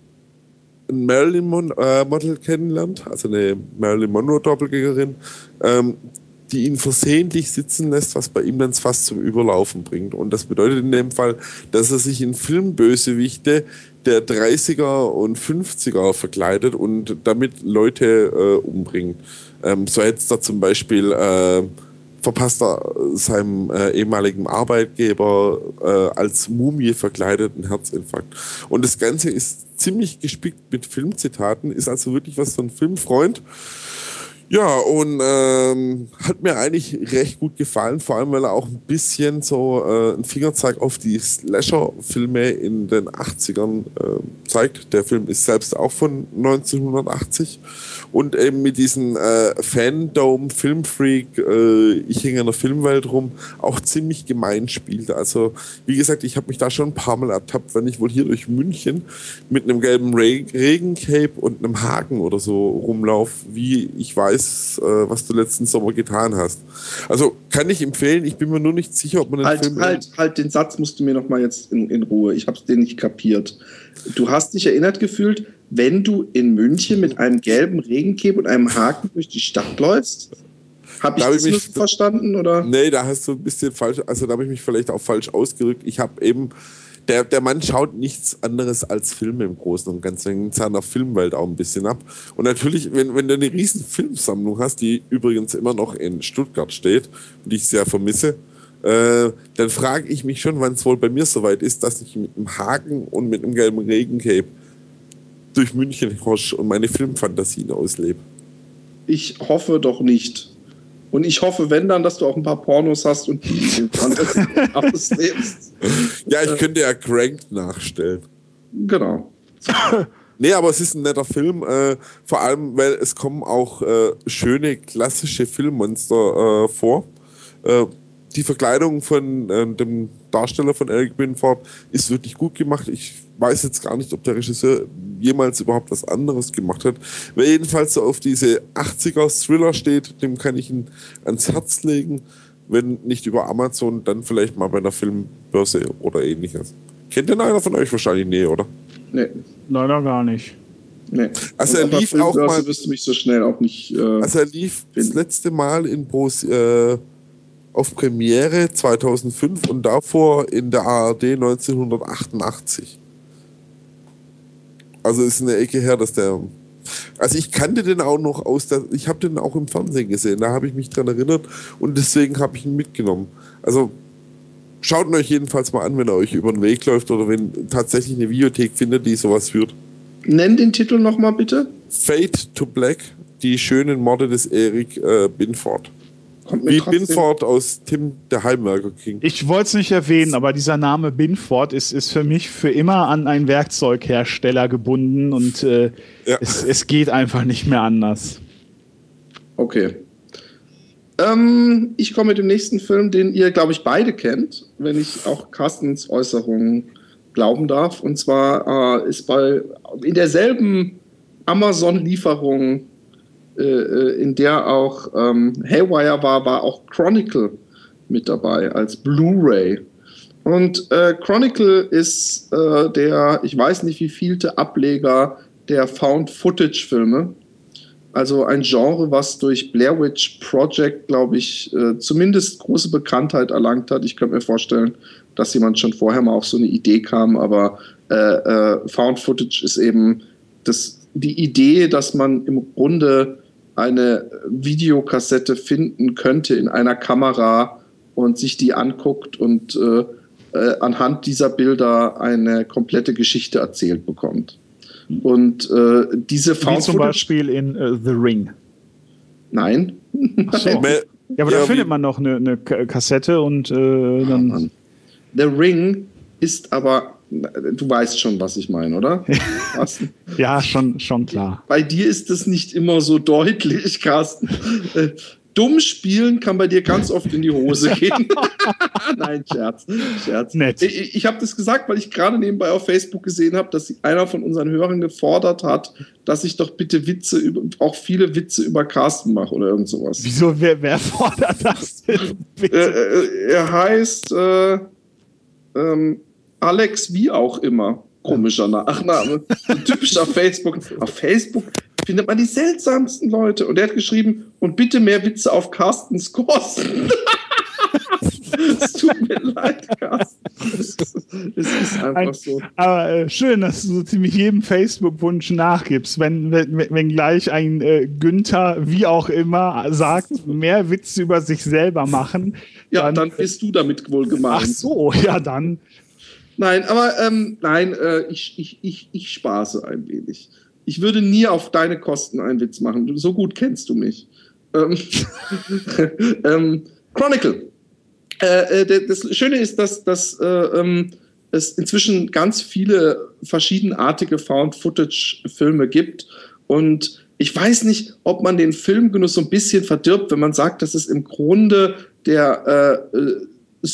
ein Marilyn Mon äh, Model kennenlernt, also eine Marilyn Monroe Doppelgängerin, ähm, die ihn versehentlich sitzen lässt, was bei ihm dann fast zum Überlaufen bringt. Und das bedeutet in dem Fall, dass er sich in Filmbösewichte der dreißiger und fünfziger verkleidet und damit Leute äh, umbringt. Ähm, so hätte es da zum Beispiel äh, verpasst er seinem äh, ehemaligen Arbeitgeber äh, als Mumie verkleideten Herzinfarkt. Und das Ganze ist ziemlich gespickt mit Filmzitaten, ist also wirklich was für ein Filmfreund. Ja, und ähm, hat mir eigentlich recht gut gefallen, vor allem weil er auch ein bisschen so äh, einen Fingerzeig auf die Slasher-Filme in den achtzigern äh, zeigt. Der Film ist selbst auch von neunzehnhundertachtzig und eben mit diesem äh, Fandom, Filmfreak, äh, ich hänge in der Filmwelt rum, auch ziemlich gemein spielt. Also wie gesagt, ich habe mich da schon ein paar Mal ertappt, wenn ich wohl hier durch München mit einem gelben Re- Regencape und einem Haken oder so rumlaufe, wie ich weiß, was du letzten Sommer getan hast. Also kann ich empfehlen, ich bin mir nur nicht sicher, ob man den Halt, Film... halt, halt, den Satz musst du mir noch mal jetzt in, in Ruhe. Ich hab's den nicht kapiert. Du hast dich erinnert gefühlt, wenn du in München mit einem gelben Regencape und einem Haken durch die Stadt läufst? Habe ich Da hab das ich nicht mich- verstanden? Oder? Nee, da hast du ein bisschen falsch, also da habe ich mich vielleicht auch falsch ausgerückt. Ich habe eben, der, der Mann schaut nichts anderes als Filme im Großen und Ganzen, in seiner Filmwelt auch ein bisschen ab. Und natürlich, wenn, wenn du eine riesen Filmsammlung hast, die übrigens immer noch in Stuttgart steht und die ich sehr vermisse, äh, dann frage ich mich schon, wann es wohl bei mir soweit ist, dass ich mit einem Haken und mit einem gelben Regencape durch München hosch und meine Filmfantasien auslebe. Ich hoffe doch nicht. Und ich hoffe, wenn dann, dass du auch ein paar Pornos hast und die auslebst. Ja, ich könnte ja Cranked nachstellen. Genau. Nee, aber es ist ein netter Film, äh, vor allem, weil es kommen auch äh, schöne klassische Filmmonster äh, vor. Äh, die Verkleidung von äh, dem Darsteller von Eric Binford ist wirklich gut gemacht. Ich weiß jetzt gar nicht, ob der Regisseur jemals überhaupt was anderes gemacht hat. Wer jedenfalls so auf diese achtziger Thriller steht, dem kann ich ihn ans Herz legen. Wenn nicht über Amazon, dann vielleicht mal bei einer Filmbörse oder ähnliches. Kennt denn einer von euch wahrscheinlich? Nee, oder? Nee. Leider gar nicht. Nee. Also er Und auf lief der auch Filmbörse mal- wirst du mich so schnell auch nicht. Äh, Also er lief das finden. letzte Mal in Bros, äh, auf Premiere zweitausendfünf und davor in der A R D neunzehnhundertachtundachtzig. Also ist eine Ecke her, dass der... Also ich kannte den auch noch aus der... Ich habe den auch im Fernsehen gesehen, da habe ich mich dran erinnert und deswegen habe ich ihn mitgenommen. Also schaut ihn euch jedenfalls mal an, wenn er euch über den Weg läuft oder wenn tatsächlich eine Videothek findet, die sowas führt. Nenn den Titel nochmal bitte. Fade to Black, die schönen Morde des Eric äh, Binford. Kommt mir Wie trotzdem- Binford aus Tim, der Heimwerker King. Ich wollte es nicht erwähnen, aber dieser Name Binford ist, ist für mich für immer an einen Werkzeughersteller gebunden und äh, Ja. es, es geht einfach nicht mehr anders. Okay. Ähm, ich komme mit dem nächsten Film, den ihr, glaube ich, beide kennt, wenn ich auch Carstens Äußerungen glauben darf. Und zwar äh, ist bei in derselben Amazon-Lieferung, äh, in der auch ähm, Haywire war, war auch Chronicle mit dabei als Blu-ray. Und äh, Chronicle ist äh, der, ich weiß nicht wie vielte Ableger der Found-Footage-Filme. Also ein Genre, was durch Blair Witch Project, glaube ich, äh, zumindest große Bekanntheit erlangt hat. Ich könnte mir vorstellen, dass jemand schon vorher mal auf so eine Idee kam, aber äh, äh, Found Footage ist eben das, die Idee, dass man im Grunde eine Videokassette finden könnte in einer Kamera und sich die anguckt und äh, äh, anhand dieser Bilder eine komplette Geschichte erzählt bekommt. Und äh, diese Wie Found zum Footage... Beispiel in äh, The Ring. Nein. Ach so. Me- Ja, aber Ja, da wie- findet man noch eine, eine K- Kassette und äh, dann. Mann. The Ring ist aber, du weißt schon, was ich meine, oder? Carsten? Ja, schon, schon klar. Bei dir ist das nicht immer so deutlich, Carsten. Äh, Dumm spielen kann bei dir ganz oft in die Hose gehen. Nein, Scherz. Scherz. Nett. Ich, ich habe das gesagt, weil ich gerade nebenbei auf Facebook gesehen habe, dass einer von unseren Hörern gefordert hat, dass ich doch bitte Witze, über, auch viele Witze über Carsten mache oder irgend sowas. Wieso, wer, wer fordert das denn? Äh, Bitte? äh, er heißt äh, ähm, Alex wie auch immer. Komischer Nachname. Ein typischer Facebook. Auf Facebook findet man die seltsamsten Leute. Und er hat geschrieben, und bitte mehr Witze auf Carstens Kosten. Es tut mir leid, Carsten. Es ist, es ist einfach Ein, so. aber äh, schön, dass du so ziemlich jedem Facebook-Wunsch nachgibst. Wenn, wenn, wenn gleich ein äh, Günther, wie auch immer, sagt, mehr Witze über sich selber machen. Ja, dann bist du damit wohl gemeint. Ach so, ja, dann. Nein, aber ähm, nein, äh, ich, ich, ich, ich spaße ein wenig. Ich würde nie auf deine Kosten einen Witz machen. Du, so gut kennst du mich. Ähm, ähm, Chronicle. Äh, äh, das Schöne ist, dass, dass äh, ähm, es inzwischen ganz viele verschiedenartige Found-Footage-Filme gibt. Und ich weiß nicht, ob man den Filmgenuss so ein bisschen verdirbt, wenn man sagt, dass es im Grunde der äh, äh,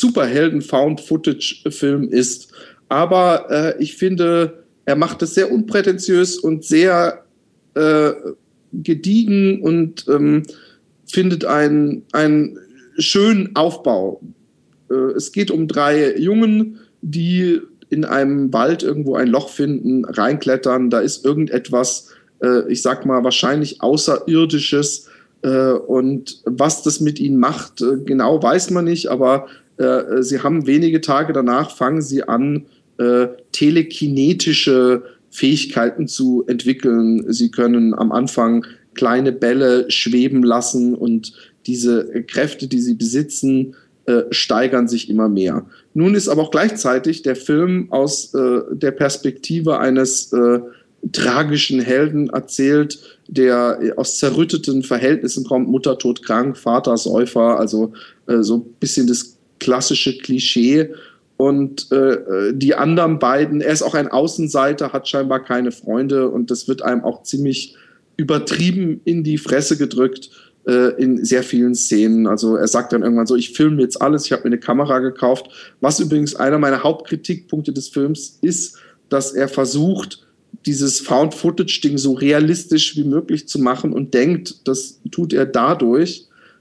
Superhelden-Found-Footage-Film ist. Aber äh, ich finde, er macht es sehr unprätentiös und sehr äh, gediegen und ähm, findet einen, einen schönen Aufbau. Äh, es geht um drei Jungen, die in einem Wald irgendwo ein Loch finden, reinklettern. Da ist irgendetwas, äh, ich sag mal, wahrscheinlich Außerirdisches. Äh, und was das mit ihnen macht, äh, genau weiß man nicht, aber äh, sie haben wenige Tage danach, fangen sie an, äh, telekinetische Fähigkeiten zu entwickeln. Sie können am Anfang kleine Bälle schweben lassen und diese Kräfte, die sie besitzen, äh, steigern sich immer mehr. Nun ist aber auch gleichzeitig der Film aus äh, der Perspektive eines äh, tragischen Helden erzählt, der aus zerrütteten Verhältnissen kommt, Mutter todkrank, Vater Säufer, also äh, so ein bisschen das klassische Klischee. Und äh, die anderen beiden, er ist auch ein Außenseiter, hat scheinbar keine Freunde und das wird einem auch ziemlich übertrieben in die Fresse gedrückt äh, in sehr vielen Szenen. Also er sagt dann irgendwann so, ich filme jetzt alles, ich habe mir eine Kamera gekauft. Was übrigens einer meiner Hauptkritikpunkte des Films ist, dass er versucht, dieses Found-Footage-Ding so realistisch wie möglich zu machen und denkt, das tut er dadurch,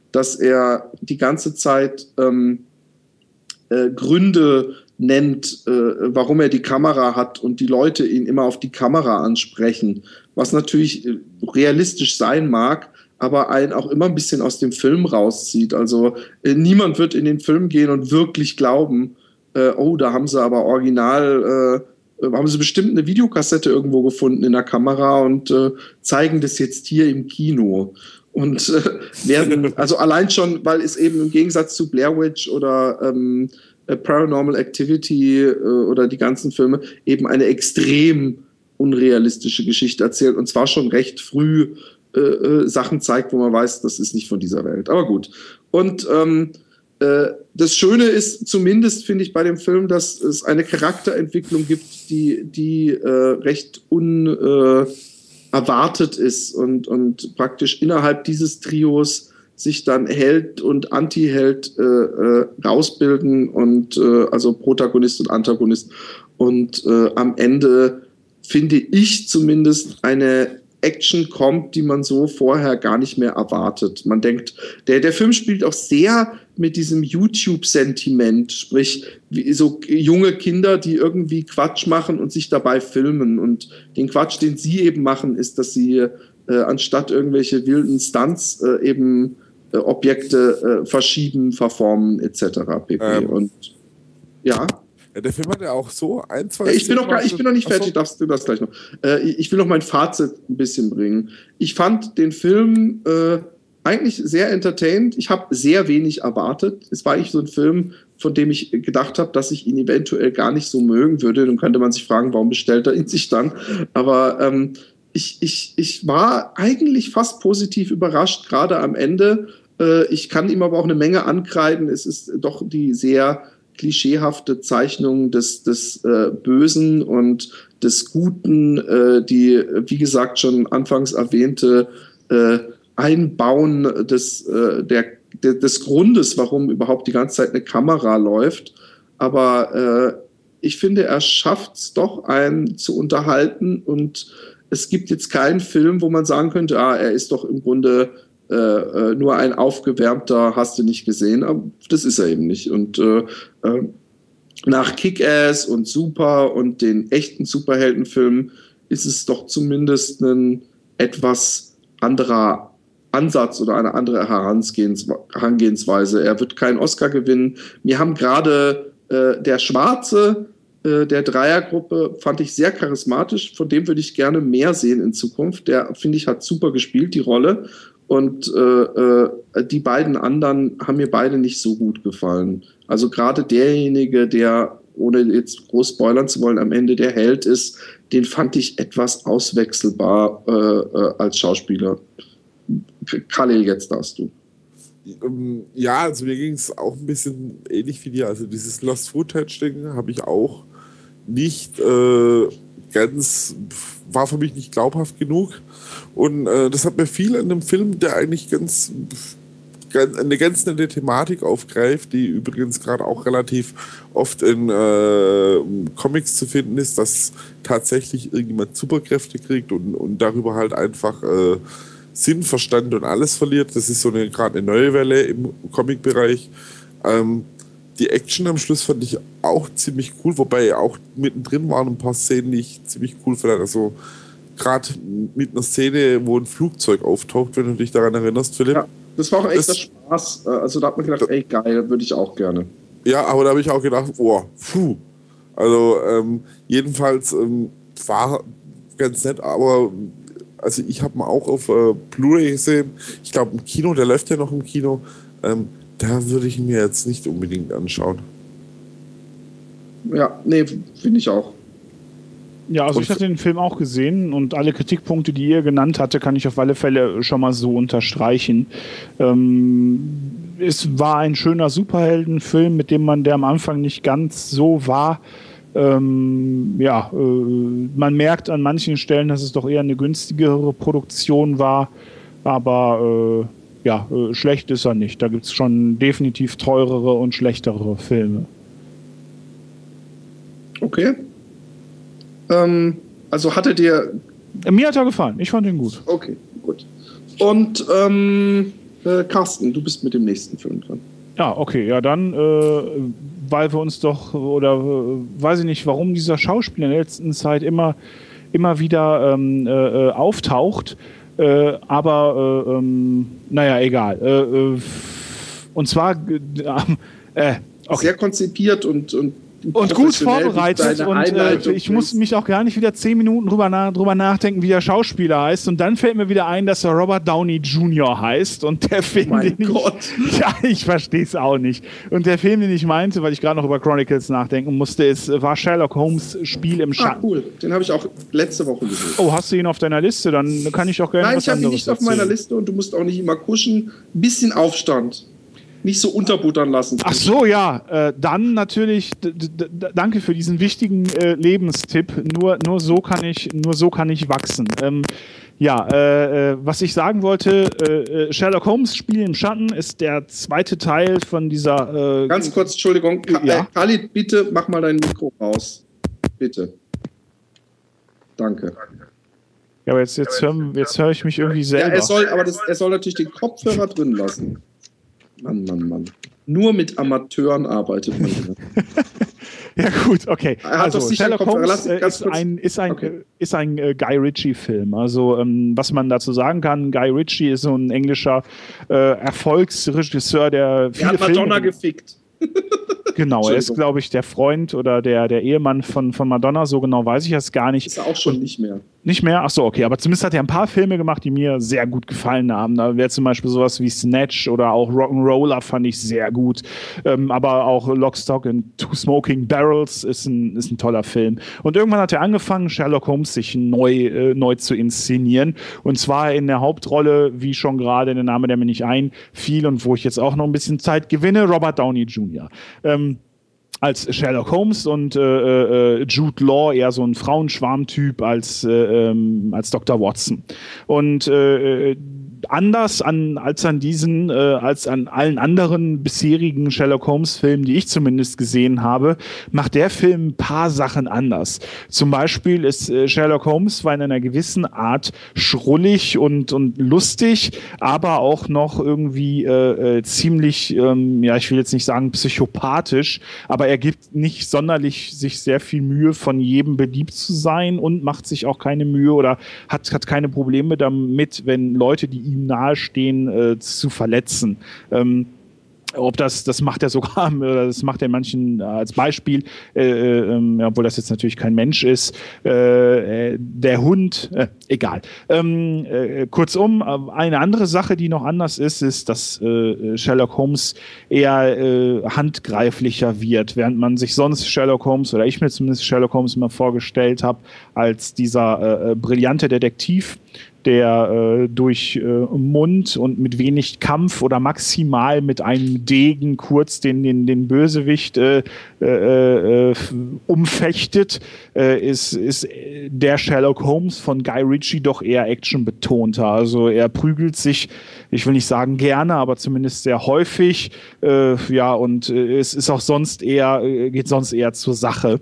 dass er die ganze Zeit ähm, äh, Gründe nennt, äh, warum er die Kamera hat und die Leute ihn immer auf die Kamera ansprechen, was natürlich äh, realistisch sein mag, aber einen auch immer ein bisschen aus dem Film rauszieht. Also äh, niemand wird in den Film gehen und wirklich glauben, äh, oh, da haben sie aber original, äh, haben sie bestimmt eine Videokassette irgendwo gefunden in der Kamera und äh, zeigen das jetzt hier im Kino. Und äh, werden, also allein schon, weil es eben im Gegensatz zu Blair Witch oder ähm, Paranormal Activity äh, oder die ganzen Filme eben eine extrem unrealistische Geschichte erzählt und zwar schon recht früh äh, äh, Sachen zeigt, wo man weiß, das ist nicht von dieser Welt. Aber gut. Und ähm, äh, das Schöne ist zumindest, finde ich, bei dem Film, dass es eine Charakterentwicklung gibt, die, die äh, recht unerwartet äh, ist und, und praktisch innerhalb dieses Trios sich dann Held und Anti-Held äh, äh, rausbilden und äh, also Protagonist und Antagonist. Und äh, am Ende finde ich zumindest eine Action kommt, die man so vorher gar nicht mehr erwartet. Man denkt, der, der Film spielt auch sehr mit diesem YouTube-Sentiment, sprich wie so junge Kinder, die irgendwie Quatsch machen und sich dabei filmen. Und den Quatsch, den sie eben machen, ist, dass sie äh, anstatt irgendwelche wilden Stunts äh, eben äh, Objekte äh, verschieben, verformen et cetera pp. Ähm. Und ja. Ja, der Film hat ja auch so ein, zwei... Ja, ich, bin noch gar, ich bin noch nicht fertig, darfst du das gleich noch. Äh, ich will noch mein Fazit ein bisschen bringen. Ich fand den Film äh, eigentlich sehr entertained. Ich habe sehr wenig erwartet. Es war eigentlich so ein Film, von dem ich gedacht habe, dass ich ihn eventuell gar nicht so mögen würde. Dann könnte man sich fragen, warum bestellt er ihn sich dann? Aber ähm, ich, ich, ich war eigentlich fast positiv überrascht, gerade am Ende. Äh, ich kann ihm aber auch eine Menge ankreiden. Es ist doch die sehr klischeehafte Zeichnung des, des äh, Bösen und des Guten, äh, die, wie gesagt, schon anfangs erwähnte äh, Einbauen des, äh, der, de, des Grundes, warum überhaupt die ganze Zeit eine Kamera läuft. Aber äh, ich finde, er schafft es doch, einen zu unterhalten und es gibt jetzt keinen Film, wo man sagen könnte, ah, er ist doch im Grunde Äh, nur ein aufgewärmter, hast du nicht gesehen, aber das ist er eben nicht. Und äh, äh, nach Kick-Ass und Super und den echten Superheldenfilmen ist es doch zumindest ein etwas anderer Ansatz oder eine andere Herangehensweise. Er wird keinen Oscar gewinnen. Wir haben gerade äh, der Schwarze äh, der Dreiergruppe, fand ich sehr charismatisch. Von dem würde ich gerne mehr sehen in Zukunft. Der, finde ich, hat super gespielt, die Rolle. Und äh, äh, die beiden anderen haben mir beide nicht so gut gefallen. Also gerade derjenige, der, ohne jetzt groß spoilern zu wollen, am Ende der Held ist, den fand ich etwas auswechselbar äh, äh, als Schauspieler. Khalil, jetzt darfst du. Ja, also mir ging es auch ein bisschen ähnlich wie dir. Also dieses Lost Footage-Ding habe ich auch nicht äh, ganz, war für mich nicht glaubhaft genug. Und äh, das hat mir viel an dem Film, der eigentlich ganz, ganz eine ganz nette Thematik aufgreift, die übrigens gerade auch relativ oft in äh, Comics zu finden ist, dass tatsächlich irgendjemand Superkräfte kriegt und, und darüber halt einfach äh, Sinn, Verstand und alles verliert. Das ist so eine gerade eine neue Welle im Comic-Bereich. Ähm, die Action am Schluss fand ich auch ziemlich cool, wobei auch mittendrin waren ein paar Szenen, die ich ziemlich cool fand. Also gerade mit einer Szene, wo ein Flugzeug auftaucht, wenn du dich daran erinnerst, Philipp. Ja, das war auch echt das, Spaß. Also da hat man gedacht, ey geil, würde ich auch gerne. Ja, aber da habe ich auch gedacht, oh, puh. Also ähm, jedenfalls ähm, war ganz nett, aber also ich habe mal auch auf äh, Blu-ray gesehen. Ich glaube im Kino, der läuft ja noch im Kino. Ähm, da würde ich mir jetzt nicht unbedingt anschauen. Ja, nee, finde ich auch. Ja, also ich hatte den Film auch gesehen und alle Kritikpunkte, die ihr genannt hatte, kann ich auf alle Fälle schon mal so unterstreichen. Ähm, es war ein schöner Superheldenfilm, mit dem man, der am Anfang nicht ganz so war. Ähm, ja, äh, man merkt an manchen Stellen, dass es doch eher eine günstigere Produktion war, aber äh, ja, äh, schlecht ist er nicht. Da gibt es schon definitiv teurere und schlechtere Filme. Okay. Ähm, also hatte dir... Mir hat er gefallen. Ich fand ihn gut. Okay, gut. Und ähm, Äh, Carsten, du bist mit dem nächsten Film dran. Ja, okay, ja dann, äh, weil wir uns doch, oder äh, weiß ich nicht, warum dieser Schauspieler in der letzten Zeit immer, immer wieder ähm, äh, auftaucht, äh, aber äh, ähm, naja, egal. Äh, äh, und zwar äh, okay. Sehr konzipiert und, und Und gut vorbereitet und äh, ich muss mich auch gar nicht wieder zehn Minuten drüber, na, drüber nachdenken, wie der Schauspieler heißt. Und dann fällt mir wieder ein, dass er Robert Downey Junior heißt. Und der Film, mein den Gott. ich, ja, ich verstehe es auch nicht. Und der Film, den ich meinte, weil ich gerade noch über Chronicles nachdenken musste, ist, war Sherlock Holmes Spiel im Ah, Schatten. cool. Den habe ich auch letzte Woche gesehen. Oh, hast du ihn auf deiner Liste? Dann kann ich auch gerne Nein, was ich habe ihn anderes nicht auf meiner erzählen. Liste und du musst auch nicht immer kuschen. Ein bisschen Aufstand. Nicht so unterbuttern lassen. Ach so, ja. Äh, dann natürlich, d- d- d- danke für diesen wichtigen äh, Lebenstipp. Nur, nur, so kann ich, nur so kann ich wachsen. Ähm, ja, äh, äh, was ich sagen wollte, äh, Sherlock Holmes Spiel im Schatten ist der zweite Teil von dieser... Äh, Ganz kurz, Entschuldigung. Ka- Ja. äh, Khalid, bitte mach mal dein Mikro raus. Bitte. Danke. ja, aber jetzt, jetzt höre jetzt hör ich mich irgendwie Ja, selber. er soll, aber das, er soll natürlich den Kopfhörer drin lassen. Mann, Mann, Mann. Nur mit Amateuren arbeitet man. Ja gut, okay. Er hat Also doch sicher Sherlock Kopfhörer. Holmes Lass ihn äh, ganz ist kurz- ein, ist ein, Okay. äh, ist ein äh, Guy Ritchie-Film. Also ähm, was man dazu sagen kann, Guy Ritchie ist so ein englischer äh, Erfolgsregisseur, der Er viele hat Madonna Filme... gefickt. Genau, er ist, Entschuldigung. glaube ich, der Freund oder der, der Ehemann von, von Madonna. So genau weiß ich das gar nicht. Ist er auch schon nicht mehr. Nicht mehr? Ach so, okay. Aber zumindest hat er ein paar Filme gemacht, die mir sehr gut gefallen haben. Da wäre zum Beispiel sowas wie Snatch oder auch Rock'n'Roller fand ich sehr gut. Ähm, aber auch Lock, Stock and Two Smoking Barrels ist ein, ist ein toller Film. Und irgendwann hat er angefangen, Sherlock Holmes sich neu, äh, neu zu inszenieren. Und zwar in der Hauptrolle, wie schon gerade, der Name, der mir nicht einfiel und wo ich jetzt auch noch ein bisschen Zeit gewinne, Robert Downey Junior Ähm, als Sherlock Holmes und äh, äh, Jude Law eher so ein Frauenschwarmtyp als, äh, ähm, als Doktor Watson. Und äh, anders an, als an diesen, äh, als an allen anderen bisherigen Sherlock Holmes-Filmen, die ich zumindest gesehen habe, macht der Film ein paar Sachen anders. Zum Beispiel ist äh, Sherlock Holmes war in einer gewissen Art schrullig und, und lustig, aber auch noch irgendwie äh, äh, ziemlich, ähm, ja, ich will jetzt nicht sagen psychopathisch, aber er gibt nicht sonderlich sich sehr viel Mühe, von jedem beliebt zu sein und macht sich auch keine Mühe oder hat, hat keine Probleme damit, wenn Leute, die ihm nahestehen, äh, zu verletzen. Ähm, ob das, das macht er sogar, oder das macht er manchen äh, als Beispiel, äh, äh, obwohl das jetzt natürlich kein Mensch ist, äh, äh, der Hund, äh, egal. Ähm, äh, kurzum, äh, eine andere Sache, die noch anders ist, ist, dass äh, Sherlock Holmes eher äh, handgreiflicher wird, während man sich sonst Sherlock Holmes, oder ich mir zumindest Sherlock Holmes immer vorgestellt habe, als dieser äh, brillante Detektiv, der äh, durch äh, Mund und mit wenig Kampf oder maximal mit einem Degen kurz den, den, den Bösewicht äh, äh, äh, umfechtet, äh, ist, ist der Sherlock Holmes von Guy Ritchie doch eher actionbetonter. Also er prügelt sich, ich will nicht sagen gerne, aber zumindest sehr häufig. Äh, ja, und äh, es ist auch sonst eher, äh, geht sonst eher zur Sache.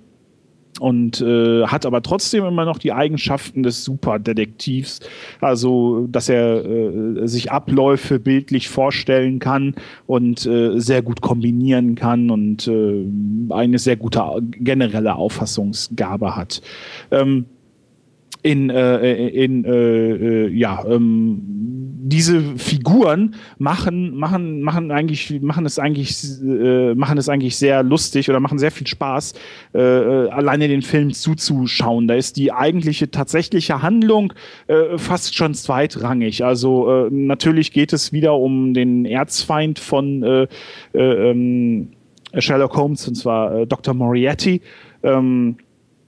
Und äh, hat aber trotzdem immer noch die Eigenschaften des Superdetektivs, also dass er äh, sich Abläufe bildlich vorstellen kann und äh, sehr gut kombinieren kann und äh, eine sehr gute generelle Auffassungsgabe hat. Ähm, in, äh, in äh, äh, ja, ähm, diese Figuren machen, machen, machen eigentlich, machen es eigentlich, äh, machen es eigentlich sehr lustig oder machen sehr viel Spaß, äh, alleine den Film zuzuschauen. Da ist die eigentliche tatsächliche Handlung äh, fast schon zweitrangig. Also äh, natürlich geht es wieder um den Erzfeind von äh, äh, ähm, Sherlock Holmes, und zwar äh, Doktor Moriarty. Ähm,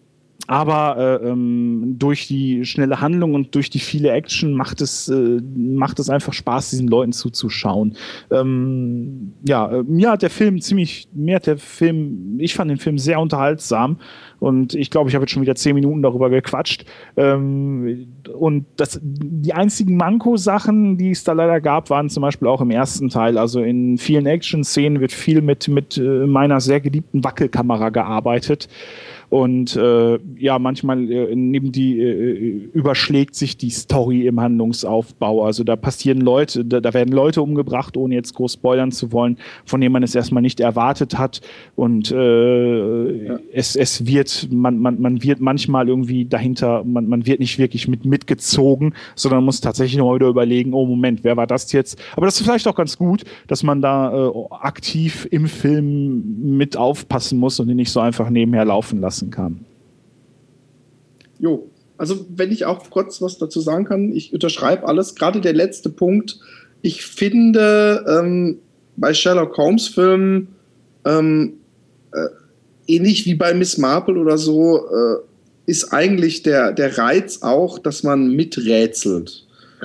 Aber äh, ähm, durch die schnelle Handlung und durch die viele Action macht es, äh, macht es einfach Spaß, diesen Leuten zuzuschauen. Ähm, ja, äh, mir hat der Film ziemlich, mir hat der Film, ich fand den Film sehr unterhaltsam und ich glaube, ich habe jetzt schon wieder zehn Minuten darüber gequatscht. Ähm, und das, die einzigen Manko-Sachen, die es da leider gab, waren zum Beispiel auch im ersten Teil. Also in vielen Action-Szenen wird viel mit, mit äh, meiner sehr geliebten Wackelkamera gearbeitet. Und äh, ja, manchmal äh, neben die äh, überschlägt sich die Story im Handlungsaufbau. Also da passieren Leute, da, da werden Leute umgebracht, ohne jetzt groß spoilern zu wollen, von denen man es erstmal nicht erwartet hat. Und äh, ja. es, es wird, man, man, man wird manchmal irgendwie dahinter, man, man wird nicht wirklich mit, mitgezogen, sondern muss tatsächlich noch wieder überlegen, oh Moment, wer war das jetzt? Aber das ist vielleicht auch ganz gut, dass man da äh, aktiv im Film mit aufpassen muss und ihn nicht so einfach nebenher laufen lassen kann. Jo, also wenn ich auch kurz was dazu sagen kann, ich unterschreibe alles, gerade der letzte Punkt. Ich finde, ähm, bei Sherlock Holmes Filmen ähm, äh, ähnlich wie bei Miss Marple oder so, äh, ist eigentlich der, der Reiz auch, dass man miträtselt.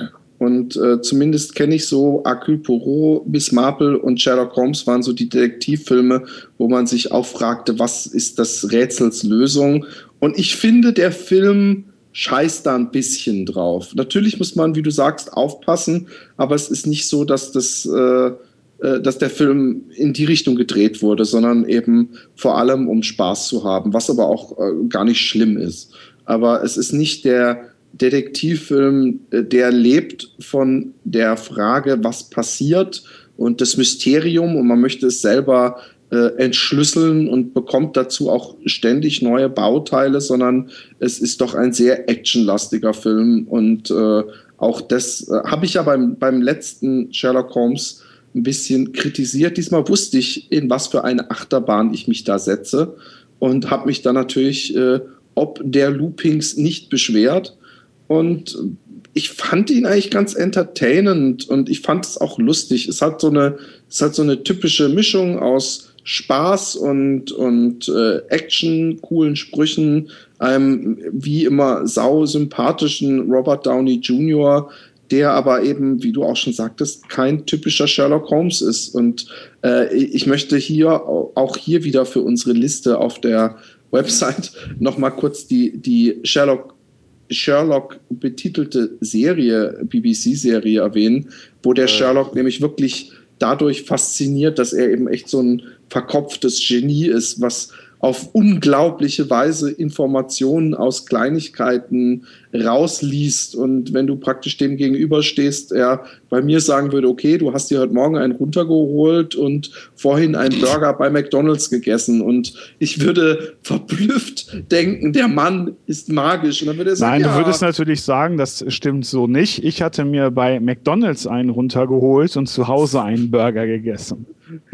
Und äh, zumindest kenne ich so Hercule Poirot, Miss Marple und Sherlock Holmes waren so die Detektivfilme, wo man sich auch fragte, was ist das Rätsels Lösung? Und ich finde, der Film scheißt da ein bisschen drauf. Natürlich muss man, wie du sagst, aufpassen, aber es ist nicht so, dass das äh, dass der Film in die Richtung gedreht wurde, sondern eben vor allem, um Spaß zu haben, was aber auch äh, gar nicht schlimm ist. Aber es ist nicht der Detektivfilm, äh, der lebt von der Frage, was passiert und das Mysterium und man möchte es selber äh, entschlüsseln und bekommt dazu auch ständig neue Bauteile, sondern es ist doch ein sehr actionlastiger Film und äh, auch das äh, habe ich ja beim, beim letzten Sherlock Holmes ein bisschen kritisiert. Diesmal wusste ich, in was für eine Achterbahn ich mich da setze und habe mich dann natürlich äh, ob der Loopings nicht beschwert. Und ich fand ihn eigentlich ganz entertainend und ich fand es auch lustig. Es hat so eine, es hat so eine typische Mischung aus Spaß und, und äh, Action, coolen Sprüchen, einem wie immer sau sympathischen Robert Downey Junior, der aber eben, wie du auch schon sagtest, kein typischer Sherlock Holmes ist. Und äh, ich möchte hier auch hier wieder für unsere Liste auf der Website nochmal kurz die, die Sherlock, Sherlock betitelte Serie, B B C-Serie erwähnen, wo der Sherlock nämlich wirklich dadurch fasziniert, dass er eben echt so ein verkopftes Genie ist, was auf unglaubliche Weise Informationen aus Kleinigkeiten rausliest. Und wenn du praktisch dem gegenüberstehst, er bei mir sagen würde, okay, du hast dir heute Morgen einen runtergeholt und vorhin einen Burger bei McDonald's gegessen. Und ich würde verblüfft denken, der Mann ist magisch. Und dann würde er sagen, Nein, ja, du würdest natürlich sagen, das stimmt so nicht. Ich hatte mir bei McDonald's einen runtergeholt und zu Hause einen Burger gegessen.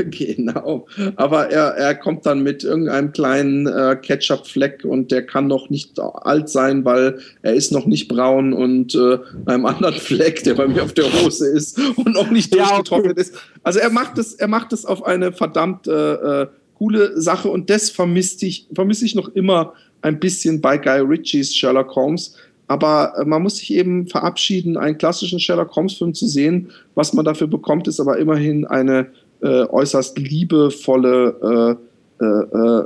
Genau, aber er, er kommt dann mit irgendeinem kleinen äh, Ketchup-Fleck und der kann noch nicht alt sein, weil er ist noch nicht braun und äh, einem anderen Fleck, der bei mir auf der Hose ist und noch nicht Ja, durchgetrocknet ist. Also er macht es, er macht es auf eine verdammt äh, äh, coole Sache und das vermisse ich, vermisse ich noch immer ein bisschen bei Guy Ritchies Sherlock Holmes. Aber äh, man muss sich eben verabschieden, einen klassischen Sherlock Holmes-Film zu sehen. Was man dafür bekommt, ist aber immerhin eine Äh, äußerst liebevolle äh, äh,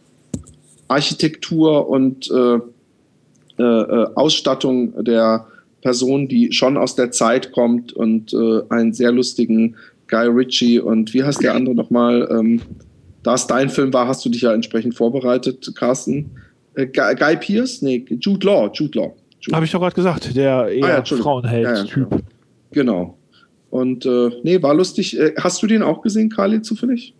Architektur und äh, äh, Ausstattung der Person, die schon aus der Zeit kommt und äh, einen sehr lustigen Guy Ritchie und wie heißt der andere nochmal? Ähm, da es dein Film war, hast du dich ja entsprechend vorbereitet, Carsten. Äh, Guy, Guy Pearce? Nee, Jude Law. Jude Law. Habe ich doch gerade gesagt, der eher ah, ja, Frauenheld-Typ. Ja, ja, genau. Und äh, nee, war lustig. Äh, hast du den auch gesehen, Kali, zufällig?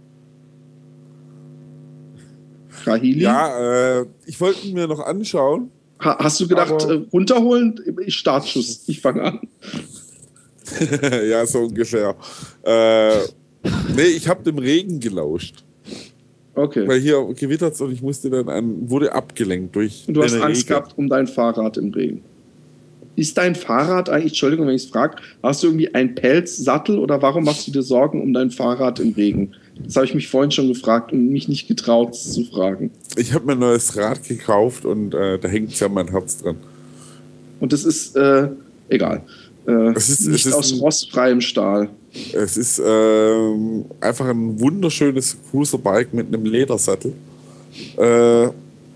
Rahili? Ja, äh, ich wollte ihn mir noch anschauen. Ha, hast du gedacht, äh, runterholen? Ich Startschuss, ich fange an. Ja, so ungefähr. Äh, nee, ich habe dem Regen gelauscht. Okay. Weil hier gewittert und ich musste dann an, wurde abgelenkt durch. Und du hast den Angst Regen. gehabt um dein Fahrrad im Regen. Ist dein Fahrrad eigentlich, Entschuldigung, wenn ich es frage, hast du irgendwie einen Pelzsattel oder warum machst du dir Sorgen um dein Fahrrad im Regen? Das habe ich mich vorhin schon gefragt und mich nicht getraut zu fragen. Ich habe mir ein neues Rad gekauft und äh, da hängt ja mein Herz dran. Und das ist, äh, egal. Äh, es ist, nicht es ist aus ein, rostfreiem Stahl. Es ist ähm, einfach ein wunderschönes Cruiserbike mit einem Ledersattel. Äh,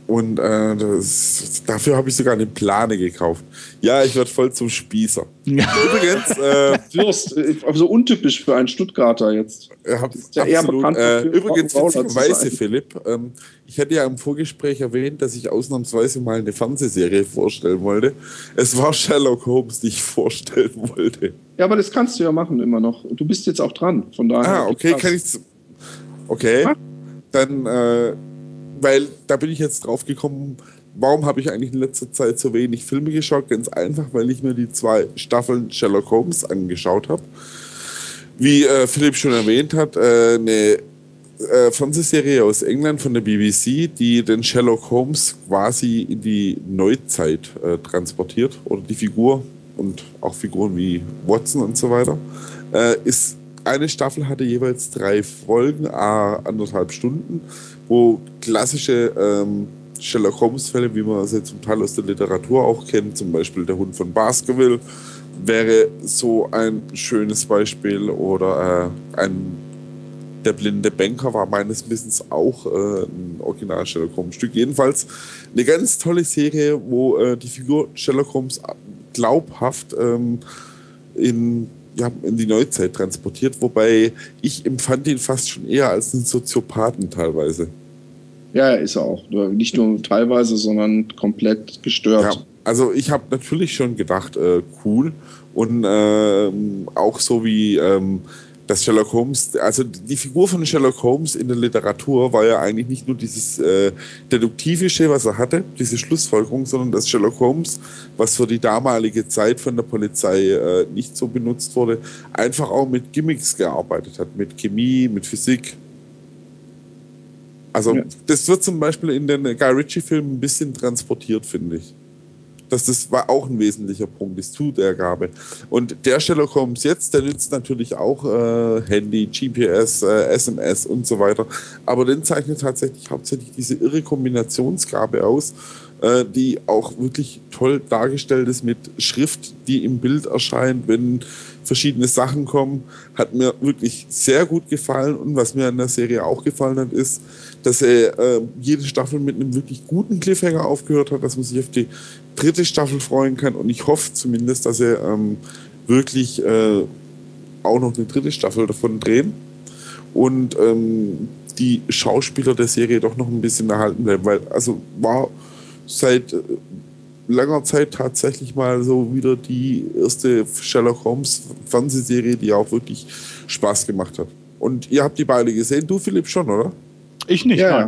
Und äh, das, dafür habe ich sogar eine Plane gekauft. Ja, ich werde voll zum Spießer. Übrigens, äh, Fürst, also untypisch für einen Stuttgarter jetzt. hab, ja eher absolut, bekannt äh, für übrigens, Rock'n'Roller zu witzigerweise, sein. Philipp, ähm, ich hätte ja im Vorgespräch erwähnt, dass ich ausnahmsweise mal eine Fernsehserie vorstellen wollte. Es war Sherlock Holmes, die ich vorstellen wollte. Ja, aber das kannst du ja machen immer noch. Du bist jetzt auch dran, von daher. Ah, okay, kann ich. Okay, dann, äh, weil da bin ich jetzt drauf gekommen, warum habe ich eigentlich in letzter Zeit so wenig Filme geschaut? Ganz einfach, weil ich mir die zwei Staffeln Sherlock Holmes angeschaut habe. Wie äh, Philipp schon erwähnt hat, äh, eine äh, Fernsehserie aus England von der B B C, die den Sherlock Holmes quasi in die Neuzeit äh, transportiert, oder die Figur und auch Figuren wie Watson und so weiter, äh, ist eine Staffel hatte jeweils drei Folgen, a anderthalb Stunden, wo klassische ähm, Sherlock Holmes-Fälle, wie man sie zum Teil aus der Literatur auch kennt, zum Beispiel der Hund von Baskerville, wäre so ein schönes Beispiel, oder äh, ein der blinde Banker war meines Wissens auch äh, ein Original Sherlock Holmes-Stück. Jedenfalls eine ganz tolle Serie, wo äh, die Figur Sherlock Holmes glaubhaft ähm, in Ja, in die Neuzeit transportiert, wobei ich empfand ihn fast schon eher als einen Soziopathen teilweise. Ja, ist er auch. Nicht nur teilweise, sondern komplett gestört. Ja, also ich habe natürlich schon gedacht, äh, cool. Und ähm, auch so wie ähm, das Sherlock Holmes, also die Figur von Sherlock Holmes in der Literatur war ja eigentlich nicht nur dieses äh, Deduktivische, was er hatte, diese Schlussfolgerung, sondern das Sherlock Holmes, was für die damalige Zeit von der Polizei äh, nicht so benutzt wurde, einfach auch mit Gimmicks gearbeitet hat, mit Chemie, mit Physik. Also ja. Das wird zum Beispiel in den Guy Ritchie-Filmen ein bisschen transportiert, finde ich. Das, das war auch ein wesentlicher Punkt, die Zugabe. Und der Sherlock Holmes jetzt, der nützt natürlich auch äh, Handy, G P S, äh, S M S und so weiter. Aber den zeichnet tatsächlich hauptsächlich diese irre Kombinationsgabe aus, äh, die auch wirklich toll dargestellt ist mit Schrift, die im Bild erscheint, wenn verschiedene Sachen kommen. Hat mir wirklich sehr gut gefallen. Und was mir an der Serie auch gefallen hat, ist, dass er äh, jede Staffel mit einem wirklich guten Cliffhanger aufgehört hat, dass man sich auf die dritte Staffel freuen kann, und ich hoffe zumindest, dass sie ähm, wirklich äh, auch noch eine dritte Staffel davon drehen und ähm, die Schauspieler der Serie doch noch ein bisschen erhalten bleiben, weil also war seit äh, langer Zeit tatsächlich mal so wieder die erste Sherlock Holmes Fernsehserie, die auch wirklich Spaß gemacht hat. Und ihr habt die beide gesehen, du Philipp schon, oder? Ich nicht, ja, nein.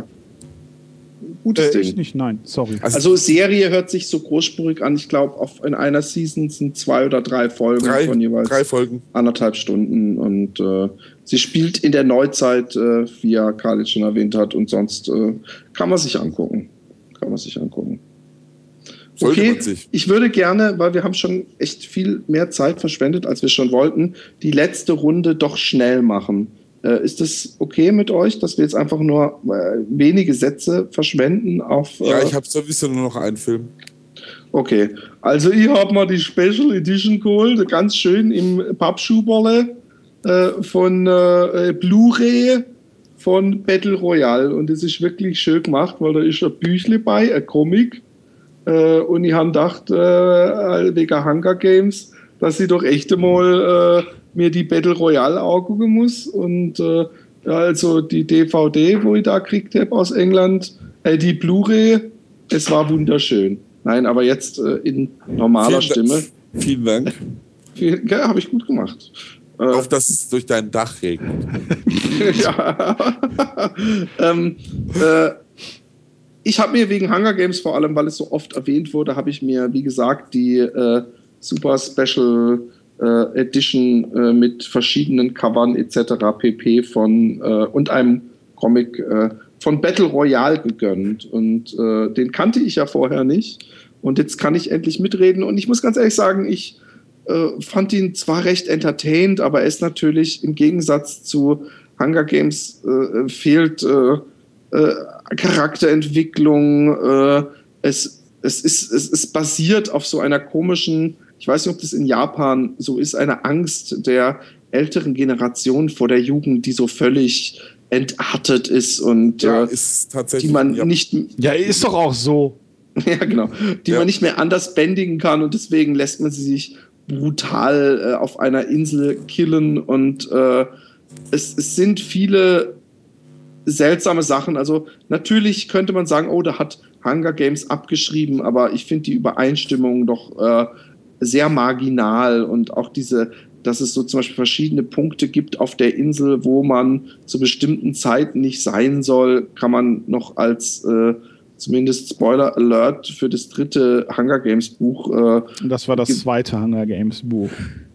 Gutes äh, Ding. Ich nicht, nein, sorry. Also, also Serie hört sich so großspurig an. Ich glaube, in einer Season sind zwei oder drei Folgen drei, von jeweils drei Folgen. anderthalb Stunden. Und äh, sie spielt in der Neuzeit, äh, wie ja Karl schon erwähnt hat. Und sonst äh, kann man sich angucken. Kann man sich angucken. Sollte okay, man sich. Ich würde gerne, weil wir haben schon echt viel mehr Zeit verschwendet, als wir schon wollten, die letzte Runde doch schnell machen. Äh, ist das okay mit euch, dass wir jetzt einfach nur äh, wenige Sätze verschwenden auf... Äh, ja, ich habe sowieso nur noch einen Film. Okay, also ich habe mal die Special Edition geholt, ganz schön im Pappschuberle äh, von äh, Blu-ray von Battle Royale. Und das ist wirklich schön gemacht, weil da ist ein Büchle bei, ein Comic. Äh, und ich habe gedacht, äh, wegen Hunger Games, dass ich doch echt einmal... Äh, mir die Battle Royale angucken muss, und äh, also die D V D, wo ich da gekriegt habe aus England, äh, die Blu-ray, es war wunderschön. Nein, aber jetzt äh, in normaler Vielen Stimme. Da- vielen Dank. Viel, ja, habe ich gut gemacht. Äh, Auf dass es durch dein Dach regnet. ja. ähm, äh, ich habe mir wegen Hunger Games, vor allem weil es so oft erwähnt wurde, habe ich mir, wie gesagt, die äh, Super Special Äh, Edition äh, mit verschiedenen Covern et cetera pp. Von äh, und einem Comic äh, von Battle Royale gegönnt. Und äh, den kannte ich ja vorher nicht. Und jetzt kann ich endlich mitreden. Und ich muss ganz ehrlich sagen, ich äh, fand ihn zwar recht entertained, aber er ist natürlich im Gegensatz zu Hunger Games äh, fehlt äh, äh, Charakterentwicklung. Äh, es, es, ist, es ist basiert auf so einer komischen, ich weiß nicht, ob das in Japan so ist, eine Angst der älteren Generation vor der Jugend, die so völlig entartet ist und Ja, äh, ist tatsächlich. die man ja, nicht, Ja, ist doch auch so. ja genau, die Ja. man nicht mehr anders bändigen kann und deswegen lässt man sie sich brutal äh, auf einer Insel killen und äh, es, es sind viele seltsame Sachen. Also natürlich könnte man sagen, oh, da hat Hunger Games abgeschrieben, aber ich finde die Übereinstimmung doch äh, sehr marginal und auch diese, dass es so zum Beispiel verschiedene Punkte gibt auf der Insel, wo man zu bestimmten Zeiten nicht sein soll, kann man noch als äh, zumindest Spoiler Alert für das dritte Hunger Games Buch. Äh, Und das war das Gibt- zweite Hunger Games Buch.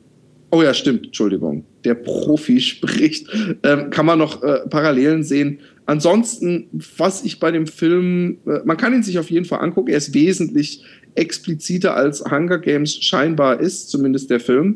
oh ja, stimmt, Entschuldigung. Der Profi spricht. Ähm, kann man noch äh, Parallelen sehen. Ansonsten, was ich bei dem Film, äh, man kann ihn sich auf jeden Fall angucken. Er ist wesentlich expliziter als Hunger Games scheinbar ist, zumindest der Film.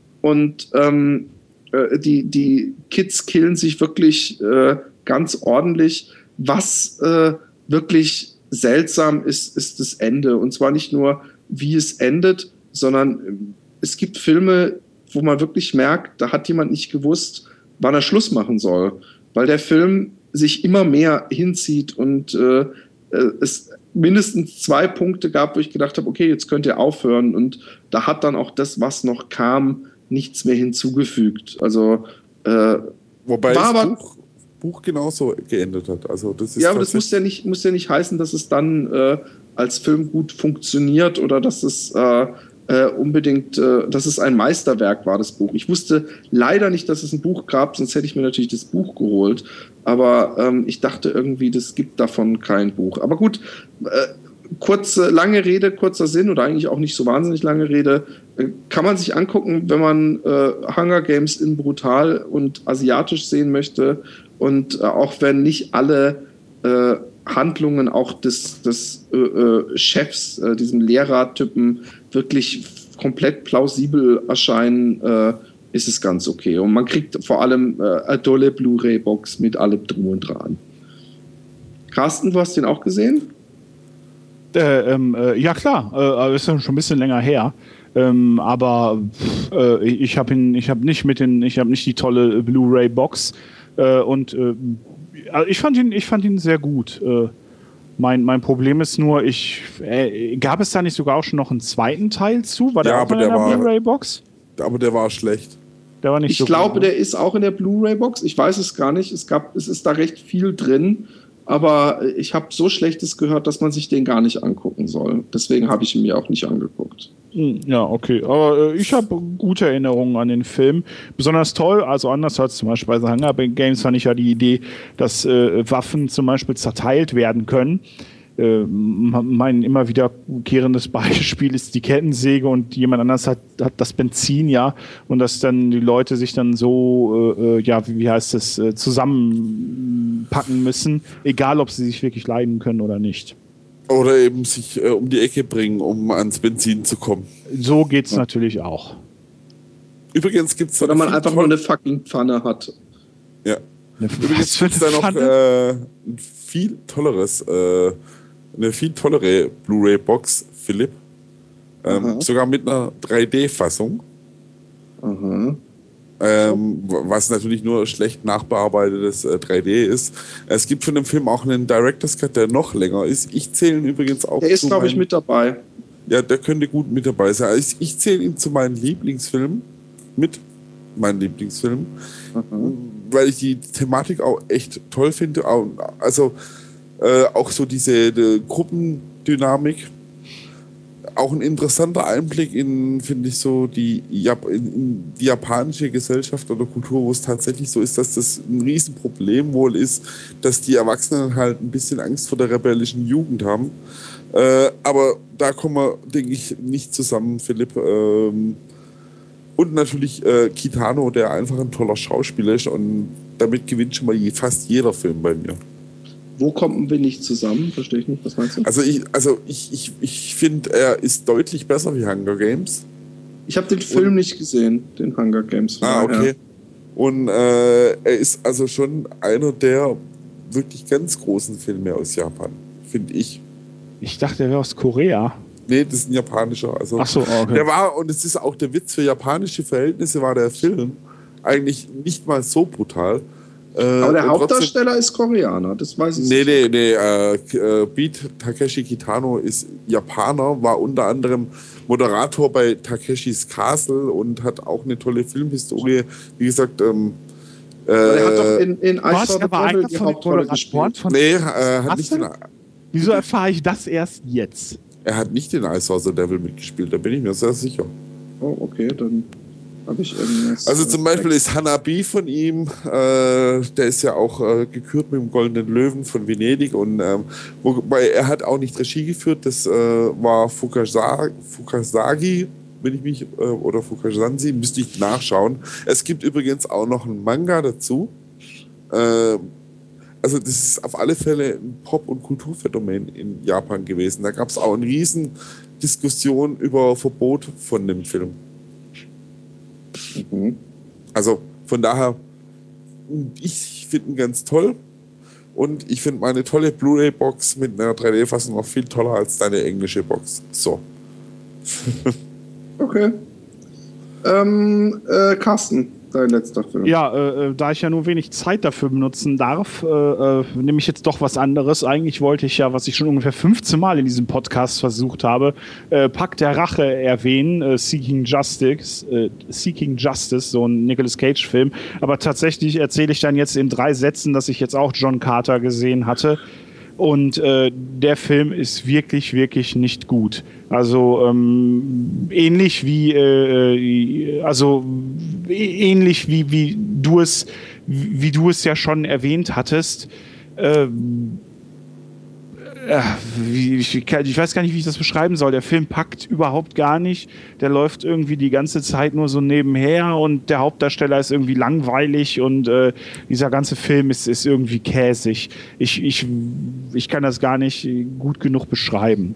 Und ähm, äh, die, die Kids killen sich wirklich äh, ganz ordentlich. Was äh, wirklich seltsam ist, ist das Ende. Und zwar nicht nur, wie es endet, sondern äh, es gibt Filme, wo man wirklich merkt, da hat jemand nicht gewusst, wann er Schluss machen soll. Weil der Film sich immer mehr hinzieht und äh, äh, es mindestens zwei Punkte gab, wo ich gedacht habe, okay, jetzt könnt ihr aufhören. Und da hat dann auch das, was noch kam, nichts mehr hinzugefügt. Also äh, wobei war das aber- Buch, Buch genauso geendet hat. Also das ist ja, aber das muss tatsächlich- ja nicht, muss ja nicht heißen, dass es dann äh, als Film gut funktioniert oder dass es äh, äh, unbedingt, äh, dass es ein Meisterwerk war, das Buch. Ich wusste leider nicht, dass es ein Buch gab, sonst hätte ich mir natürlich das Buch geholt. Aber ähm, ich dachte irgendwie, das gibt davon kein Buch. Aber gut, äh, kurze, lange Rede, kurzer Sinn oder eigentlich auch nicht so wahnsinnig lange Rede, äh, kann man sich angucken, wenn man äh, Hunger Games in brutal und asiatisch sehen möchte. Und äh, auch wenn nicht alle äh, Handlungen auch des, des äh, äh, Chefs, äh, diesem Lehrertypen, wirklich komplett plausibel erscheinen, äh, ist es ganz okay. Und man kriegt vor allem äh, eine tolle Blu-ray-Box mit allem drum und dran. Carsten, du hast den auch gesehen? Äh, ähm, äh, ja klar, äh, aber ist ja schon ein bisschen länger her. Ähm, aber pff, äh, ich habe ihn, ich habe nicht mit den, ich habe nicht die tolle Blu-ray-Box äh, und äh, also ich fand ihn, ich fand ihn sehr gut. Äh, mein, mein Problem ist nur, ich äh, gab es da nicht sogar auch schon noch einen zweiten Teil zu? War der Ja, auch aber in der einer war- Blu-ray-Box? aber der war schlecht. Der war nicht Ich so glaube, gut, ne? der ist auch in der Blu-ray-Box. Ich weiß es gar nicht. Es gab, es ist da recht viel drin. Aber ich habe so Schlechtes gehört, dass man sich den gar nicht angucken soll. Deswegen habe ich ihn mir auch nicht angeguckt. Hm, Ja, okay. Aber äh, ich habe gute Erinnerungen an den Film. Besonders toll, also anders als zum Beispiel bei The Hunger Games fand ich ja die Idee, dass äh, Waffen zum Beispiel zerteilt werden können. Äh, mein immer wiederkehrendes Beispiel ist die Kettensäge und jemand anders hat, hat das Benzin, ja, und dass dann die Leute sich dann so, äh, ja, wie, wie heißt das, äh, zusammenpacken müssen, egal ob sie sich wirklich leiden können oder nicht. Oder eben sich äh, um die Ecke bringen, um ans Benzin zu kommen. So geht's natürlich auch. Übrigens gibt es Oder man einfach nur eine fucking Pfanne hat. Ja. Was Übrigens für gibt es da eine noch Pfanne? äh, ein viel tolleres, äh, eine viel tollere Blu-ray-Box, Philipp. Ähm, Aha. sogar mit einer drei D-Fassung. Aha. Ähm, was natürlich nur schlecht nachbearbeitetes äh, drei D ist. Es gibt von dem Film auch einen Director's Cut, der noch länger ist. Ich zähle ihn übrigens auch Der ist, zu glaube ich, meinen- mit dabei. Ja, der könnte gut mit dabei sein. Also ich, ich zähle ihn zu meinen Lieblingsfilmen. Mit meinen Lieblingsfilmen. Weil ich die Thematik auch echt toll finde. Auch- Also äh, auch so diese die Gruppendynamik. Auch ein interessanter Einblick in, finde ich, so die, Jap in, in die japanische Gesellschaft oder Kultur, wo es tatsächlich so ist, dass das ein Riesenproblem wohl ist, dass die Erwachsenen halt ein bisschen Angst vor der rebellischen Jugend haben. Äh, aber da kommen wir, denke ich, nicht zusammen, Philipp. Ähm, und natürlich äh, Kitano, der einfach ein toller Schauspieler ist und damit gewinnt schon mal je, fast jeder Film bei mir. Wo kommen wir nicht zusammen? Verstehe ich nicht. Was meinst du? Also ich, also ich, ich, ich finde, er ist deutlich besser wie Hunger Games. Ich habe den Film nicht gesehen, den Hunger Games. Ah, okay. Ja. Und äh, er ist also schon einer der wirklich ganz großen Filme aus Japan, finde ich. Ich dachte, er wäre aus Korea. Nee, das ist ein japanischer. Also Ach so, okay. der war, und es ist auch der Witz, für japanische Verhältnisse war der Film eigentlich nicht mal so brutal. Äh, Aber der und Hauptdarsteller trotzdem, ist Koreaner, das weiß ich Nee, nicht. nee, nee. Äh, äh, Beat Takeshi Kitano ist Japaner, war unter anderem Moderator bei Takeshis Castle und hat auch eine tolle Filmhistorie. Wie gesagt, ähm, äh, Aber der hat doch in, in I Was? Saw the Der war Devil einer die von den Hauptrolle Moderatoren gespielt. von nee, äh, hat nicht den, Wieso erfahre ich das erst jetzt? er hat nicht den I Saw the Devil mitgespielt, da bin ich mir sehr sicher. Oh, okay, dann habe ich irgendwas. Also zum Beispiel ist Hanabi von ihm, äh, der ist ja auch äh, gekürt mit dem Goldenen Löwen von Venedig und ähm, wobei er hat auch nicht Regie geführt, das äh, war Fukasagi, Fukasagi, wenn ich mich, äh, oder Fukasansi, müsste ich nachschauen. Es gibt übrigens auch noch einen Manga dazu. Äh, also das ist auf alle Fälle ein Pop- und Kulturphänomen in Japan gewesen. Da gab es auch eine riesen Diskussion über Verbot von dem Film. Mhm. Also von daher, ich finde ihn ganz toll und ich finde meine tolle Blu-ray-Box mit einer drei D-Fassung noch viel toller als deine englische Box. So. Okay. Ähm, äh, Carsten, dein letzter Film. Ja, äh, da ich ja nur wenig Zeit dafür benutzen darf, äh, äh, nehme ich jetzt doch was anderes. Eigentlich wollte ich ja, was ich schon ungefähr fünfzehn Mal in diesem Podcast versucht habe, äh, Pakt der Rache erwähnen, äh, Seeking Justice, äh, Seeking Justice, so ein Nicolas Cage-Film. Aber tatsächlich erzähle ich dann jetzt in drei Sätzen, dass ich jetzt auch John Carter gesehen hatte. Und äh, der Film ist wirklich, wirklich nicht gut. Also ähm, ähnlich wie, äh, also ähnlich wie, wie du es, wie du es ja schon erwähnt hattest. Äh, äh, wie, ich, ich weiß gar nicht, wie ich das beschreiben soll. Der Film packt überhaupt gar nicht. Der läuft irgendwie die ganze Zeit nur so nebenher und der Hauptdarsteller ist irgendwie langweilig und äh, dieser ganze Film ist, ist irgendwie käsig. Ich, ich, ich kann das gar nicht gut genug beschreiben.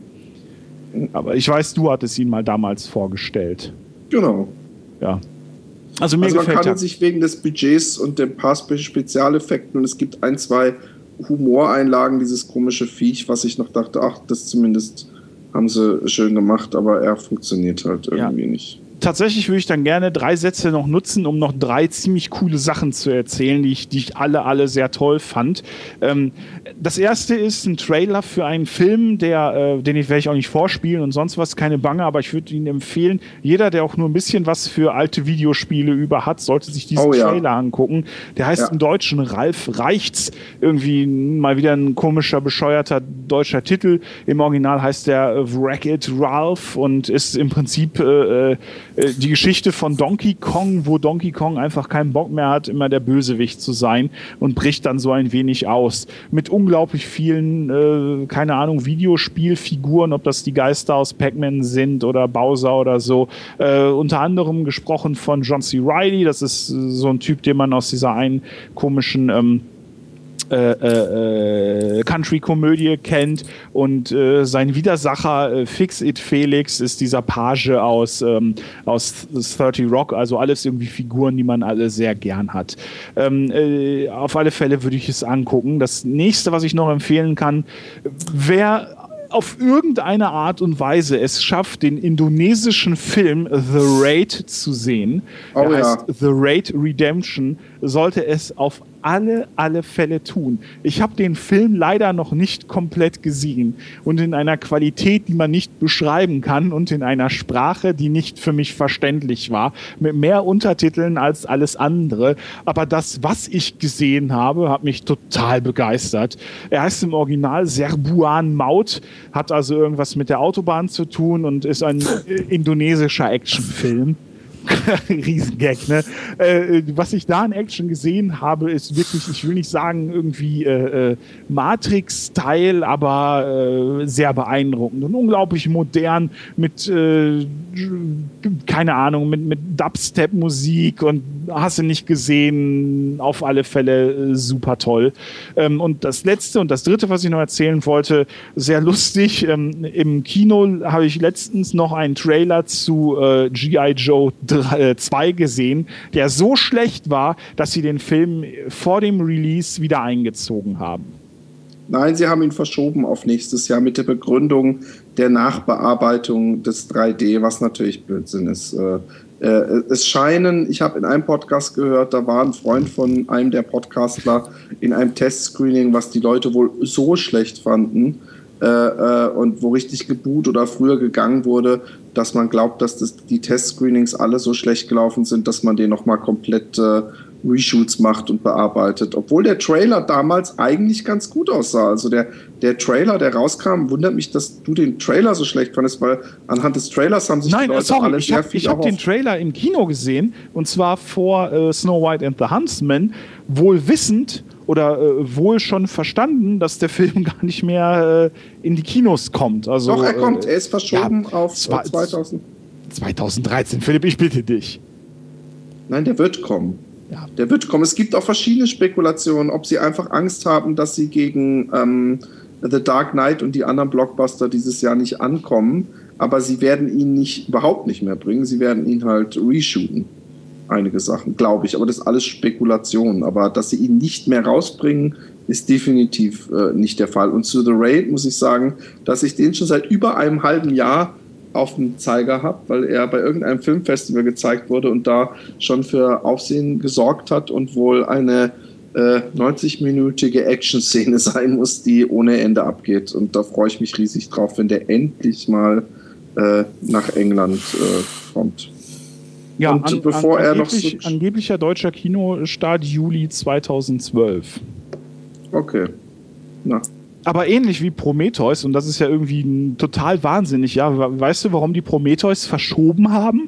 Aber ich weiß, du hattest ihn mal damals vorgestellt. Genau. Ja. Also mir Also man gefällt kann er. sich wegen des Budgets und den paar Spe- Spezialeffekten, und es gibt ein, zwei Humoreinlagen, dieses komische Viech, was ich noch dachte, ach, das zumindest haben sie schön gemacht, aber er funktioniert halt irgendwie Ja. nicht. Tatsächlich würde ich dann gerne drei Sätze noch nutzen, um noch drei ziemlich coole Sachen zu erzählen, die ich, die ich alle, alle sehr toll fand. Ähm, das erste ist ein Trailer für einen Film, der, äh, den ich, werde ich auch nicht vorspielen und sonst was, keine Bange, aber ich würde ihn empfehlen. Jeder, der auch nur ein bisschen was für alte Videospiele über hat, sollte sich diesen Oh, ja. Trailer angucken. Der heißt Ja. im Deutschen Ralf Reicht's. Irgendwie mal wieder ein komischer, bescheuerter deutscher Titel. Im Original heißt der äh, Wreck-It Ralph und ist im Prinzip äh, äh, die Geschichte von Donkey Kong, wo Donkey Kong einfach keinen Bock mehr hat, immer der Bösewicht zu sein und bricht dann so ein wenig aus. Mit unglaublich vielen, äh, keine Ahnung, Videospielfiguren, ob das die Geister aus Pac-Man sind oder Bowser oder so. Äh, unter anderem gesprochen von John C. Reilly, das ist äh, so ein Typ, den man aus dieser einen komischen ähm, Äh, äh, Country-Komödie kennt und äh, sein Widersacher äh, Fix-It Felix ist dieser Page aus, ähm, aus thirty Rock, also alles irgendwie Figuren, die man alle sehr gern hat. Ähm, äh, auf alle Fälle würde ich es angucken. Das nächste, was ich noch empfehlen kann, wer auf irgendeine Art und Weise es schafft, den indonesischen Film The Raid zu sehen, Oh der ja. heißt The Raid Redemption, sollte es auf alle, alle Fälle tun. Ich habe den Film leider noch nicht komplett gesehen und in einer Qualität, die man nicht beschreiben kann und in einer Sprache, die nicht für mich verständlich war, mit mehr Untertiteln als alles andere. Aber das, was ich gesehen habe, hat mich total begeistert. Er heißt im Original Serbuan Maut, hat also irgendwas mit der Autobahn zu tun und ist ein äh, indonesischer Actionfilm. Riesengag, ne? Äh, was ich da in Action gesehen habe, ist wirklich, ich will nicht sagen irgendwie äh, äh, Matrix-Style, aber äh, sehr beeindruckend und unglaublich modern mit, äh, keine Ahnung, mit, mit Dubstep-Musik und hast du nicht gesehen, auf alle Fälle äh, super toll. Ähm, und das letzte und das dritte, was ich noch erzählen wollte, sehr lustig, ähm, im Kino habe ich letztens noch einen Trailer zu äh, G I. Joe zwei gesehen, der so schlecht war, dass sie den Film vor dem Release wieder eingezogen haben. Nein, sie haben ihn verschoben auf nächstes Jahr mit der Begründung der Nachbearbeitung des drei D, was natürlich Blödsinn ist. Äh, äh, es scheinen, ich habe in einem Podcast gehört, da war ein Freund von einem der Podcastler in einem Testscreening, was die Leute wohl so schlecht fanden äh, äh, und wo richtig geboot oder früher gegangen wurde, dass man glaubt, dass das, die Testscreenings alle so schlecht gelaufen sind, dass man den nochmal komplett äh, Reshoots macht und bearbeitet. Obwohl der Trailer damals eigentlich ganz gut aussah. Also der, der Trailer, der rauskam, wundert mich, dass du den Trailer so schlecht fandest, weil anhand des Trailers haben sich Nein, die Leute sorry, alle ich sehr habe viel hab den erhofft. Trailer im Kino gesehen und zwar vor äh, Snow White and the Huntsman, wohl wissend oder äh, wohl schon verstanden, dass der Film gar nicht mehr äh, in die Kinos kommt. Also, Doch, er kommt. Äh, Er ist verschoben ja, auf zwar- zweitausend. zweitausenddreizehn, Philipp, ich bitte dich. Nein, der wird kommen. Ja. Der wird kommen. Es gibt auch verschiedene Spekulationen, ob sie einfach Angst haben, dass sie gegen ähm, The Dark Knight und die anderen Blockbuster dieses Jahr nicht ankommen. Aber sie werden ihn nicht, überhaupt nicht mehr bringen. Sie werden ihn halt reshooten. Einige Sachen, glaube ich. Aber das ist alles Spekulation. Aber dass sie ihn nicht mehr rausbringen, ist definitiv äh, nicht der Fall. Und zu The Raid muss ich sagen, dass ich den schon seit über einem halben Jahr auf dem Zeiger habe, weil er bei irgendeinem Filmfestival gezeigt wurde und da schon für Aufsehen gesorgt hat und wohl eine äh, neunzig-minütige Action-Szene sein muss, die ohne Ende abgeht. Und da freue ich mich riesig drauf, wenn der endlich mal äh, nach England äh, kommt. Ja, Und an, bevor an, er noch angeblich, so- angeblicher deutscher Kinostart Juli zweitausendzwölf. Okay. Na, Aber ähnlich wie Prometheus, und das ist ja irgendwie ein, total wahnsinnig, ja. Weißt du, warum die Prometheus verschoben haben?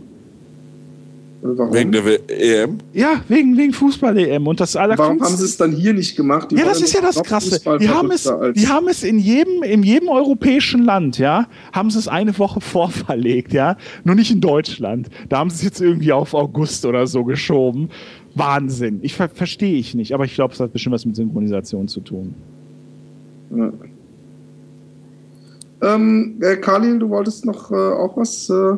warum? Wegen der E M? Ja, wegen, wegen Fußball-E M. Und das Warum Allercoolste- haben sie es dann hier nicht gemacht? Die Ja, waren das ist ja das noch Krasse. Fußball Die haben es, verrückter als- die haben es in jedem, in jedem europäischen Land, ja, haben sie es eine Woche vorverlegt, ja. Nur nicht in Deutschland. Da haben sie es jetzt irgendwie auf August oder so geschoben. Wahnsinn. Ich ver verstehe ich nicht, aber ich glaube, es hat bestimmt was mit Synchronisation zu tun. Ja. Ähm, äh, Khalil, du wolltest noch äh, auch was äh,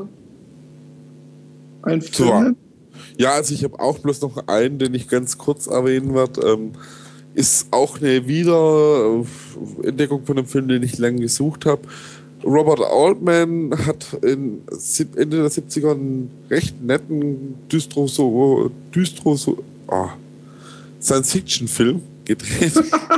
ein Film? So. Ja, also ich habe auch bloß noch einen, den ich ganz kurz erwähnen werde. Ähm, ist auch eine Wiederentdeckung von einem Film, den ich lange gesucht habe. Robert Altman hat in sieb- Ende der siebziger einen recht netten Dystro so, Dystro so, oh, Science-Fiction-Film gedreht.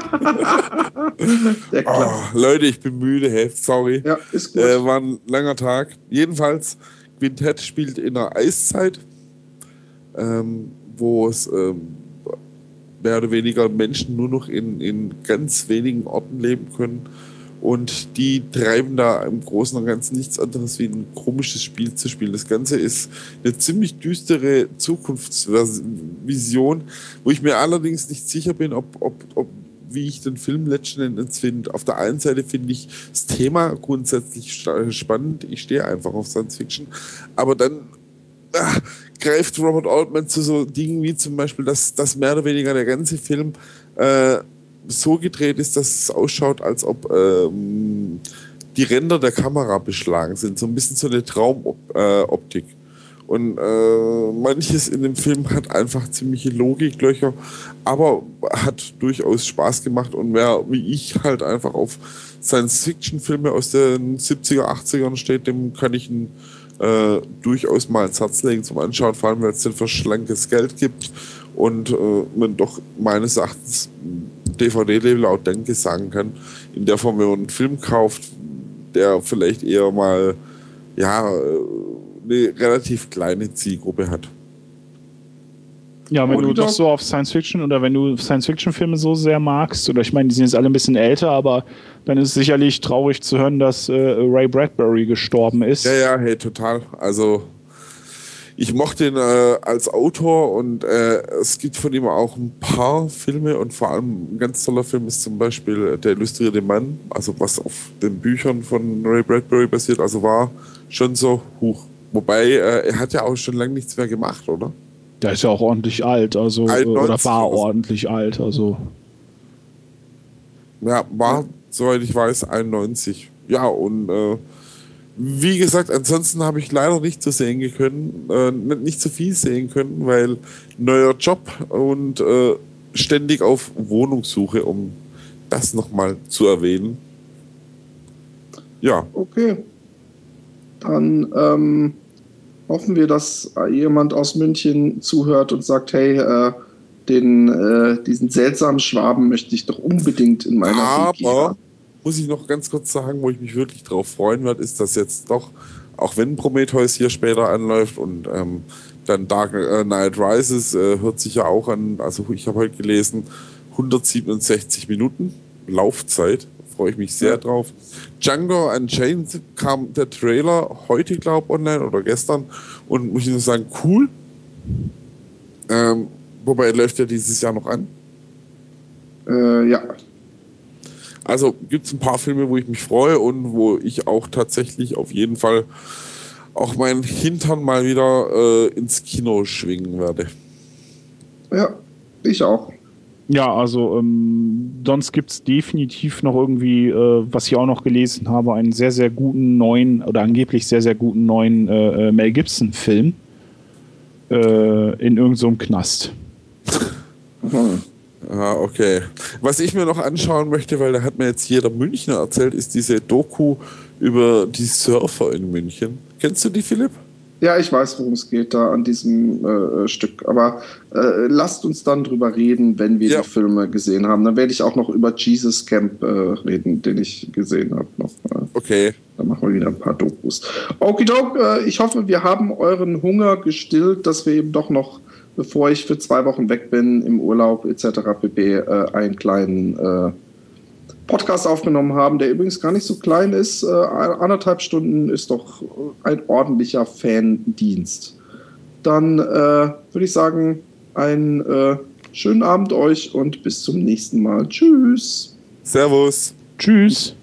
Der Klasse. Oh, Leute, ich bin müde, hey, sorry. Ja, ist gut. Äh, war ein langer Tag. Jedenfalls, Quintett spielt in der Eiszeit, ähm, wo es ähm, mehr oder weniger Menschen nur noch in, in ganz wenigen Orten leben können. Und die treiben da im Großen und Ganzen nichts anderes wie ein komisches Spiel zu spielen. Das Ganze ist eine ziemlich düstere Zukunftsvision, wo ich mir allerdings nicht sicher bin, ob, ob, ob wie ich den Film letzten Endes finde. Auf der einen Seite finde ich das Thema grundsätzlich spannend. Ich stehe einfach auf Science Fiction. Aber dann ah, greift Robert Altman zu so Dingen wie zum Beispiel, dass, dass mehr oder weniger der ganze Film äh, so gedreht ist, dass es ausschaut, als ob ähm, die Ränder der Kamera beschlagen sind. So ein bisschen so eine Traumoptik. Und äh, manches in dem Film hat einfach ziemliche Logiklöcher, aber hat durchaus Spaß gemacht. Und wer wie ich halt einfach auf Science-Fiction-Filme aus den siebziger, achtzigern steht, dem kann ich ihn äh, durchaus mal ins Herz legen zum Anschauen, vor allem weil es den für schlankes Geld gibt und äh, man doch meines Erachtens D V D-Label auch Danke sagen kann, in der Form, wenn man einen Film kauft, der vielleicht eher mal ja, eine relativ kleine Zielgruppe hat. Ja, wenn Oh, du die doch Dog- so auf Science-Fiction oder wenn du Science-Fiction-Filme so sehr magst, oder ich meine, die sind jetzt alle ein bisschen älter, aber dann ist es sicherlich traurig zu hören, dass äh, Ray Bradbury gestorben ist. Ja, ja, hey, total. Also ich mochte ihn äh, als Autor und äh, es gibt von ihm auch ein paar Filme und vor allem ein ganz toller Film ist zum Beispiel Der illustrierte Mann, also was auf den Büchern von Ray Bradbury basiert, also war schon so hoch. Wobei, äh, er hat ja auch schon lange nichts mehr gemacht, oder? Der ist ja auch ordentlich alt, also äh, oder einundneunzig war oder so. ordentlich alt, also Ja, war, soweit ich weiß, einundneunzig. Ja, und äh, wie gesagt, ansonsten habe ich leider nicht so sehen können, äh, nicht, nicht so viel sehen können, weil neuer Job und äh, ständig auf Wohnungssuche, um das nochmal zu erwähnen. Ja. Okay. Dann ähm, hoffen wir, dass jemand aus München zuhört und sagt, hey, äh, den, äh, diesen seltsamen Schwaben möchte ich doch unbedingt in meiner W G Aber, haben. muss ich noch ganz kurz sagen, wo ich mich wirklich drauf freuen werde, ist, dass jetzt doch, auch wenn Prometheus hier später anläuft und ähm, dann Dark Knight Rises äh, hört sich ja auch an, also ich habe heute gelesen, hundertsiebenundsechzig Minuten Laufzeit, freue ich mich sehr Ja. drauf. Django Unchained kam der Trailer heute, glaube ich, online oder gestern und muss ich nur sagen, cool. Ähm, wobei er läuft ja dieses Jahr noch an. Äh, ja. Also gibt es ein paar Filme, wo ich mich freue und wo ich auch tatsächlich auf jeden Fall auch meinen Hintern mal wieder äh, ins Kino schwingen werde. Ja, ich auch. Ja, also ähm, sonst gibt es definitiv noch irgendwie, äh, was ich auch noch gelesen habe, einen sehr, sehr guten neuen oder angeblich sehr, sehr guten neuen äh, äh, Mel Gibson-Film äh, in irgendeinem so Knast. Hm. Ah, okay. Was ich mir noch anschauen möchte, weil da hat mir jetzt jeder Münchner erzählt, ist diese Doku über die Surfer in München. Kennst du die, Philipp? Ja, ich weiß, worum es geht da an diesem äh, Stück. Aber äh, lasst uns dann drüber reden, wenn wir Ja. die Filme gesehen haben. Dann werde ich auch noch über Jesus Camp äh, reden, den ich gesehen habe. Noch. Äh, Okay. Dann machen wir wieder ein paar Dokus. Okidok, äh, ich hoffe, wir haben euren Hunger gestillt, dass wir eben doch noch, bevor ich für zwei Wochen weg bin, im Urlaub et cetera pp. Äh, einen kleinen äh, Podcast aufgenommen haben, der übrigens gar nicht so klein ist. Äh, anderthalb Stunden ist doch ein ordentlicher Fandienst. Dann äh, würde ich sagen, einen äh, schönen Abend euch und bis zum nächsten Mal. Tschüss. Servus. Tschüss.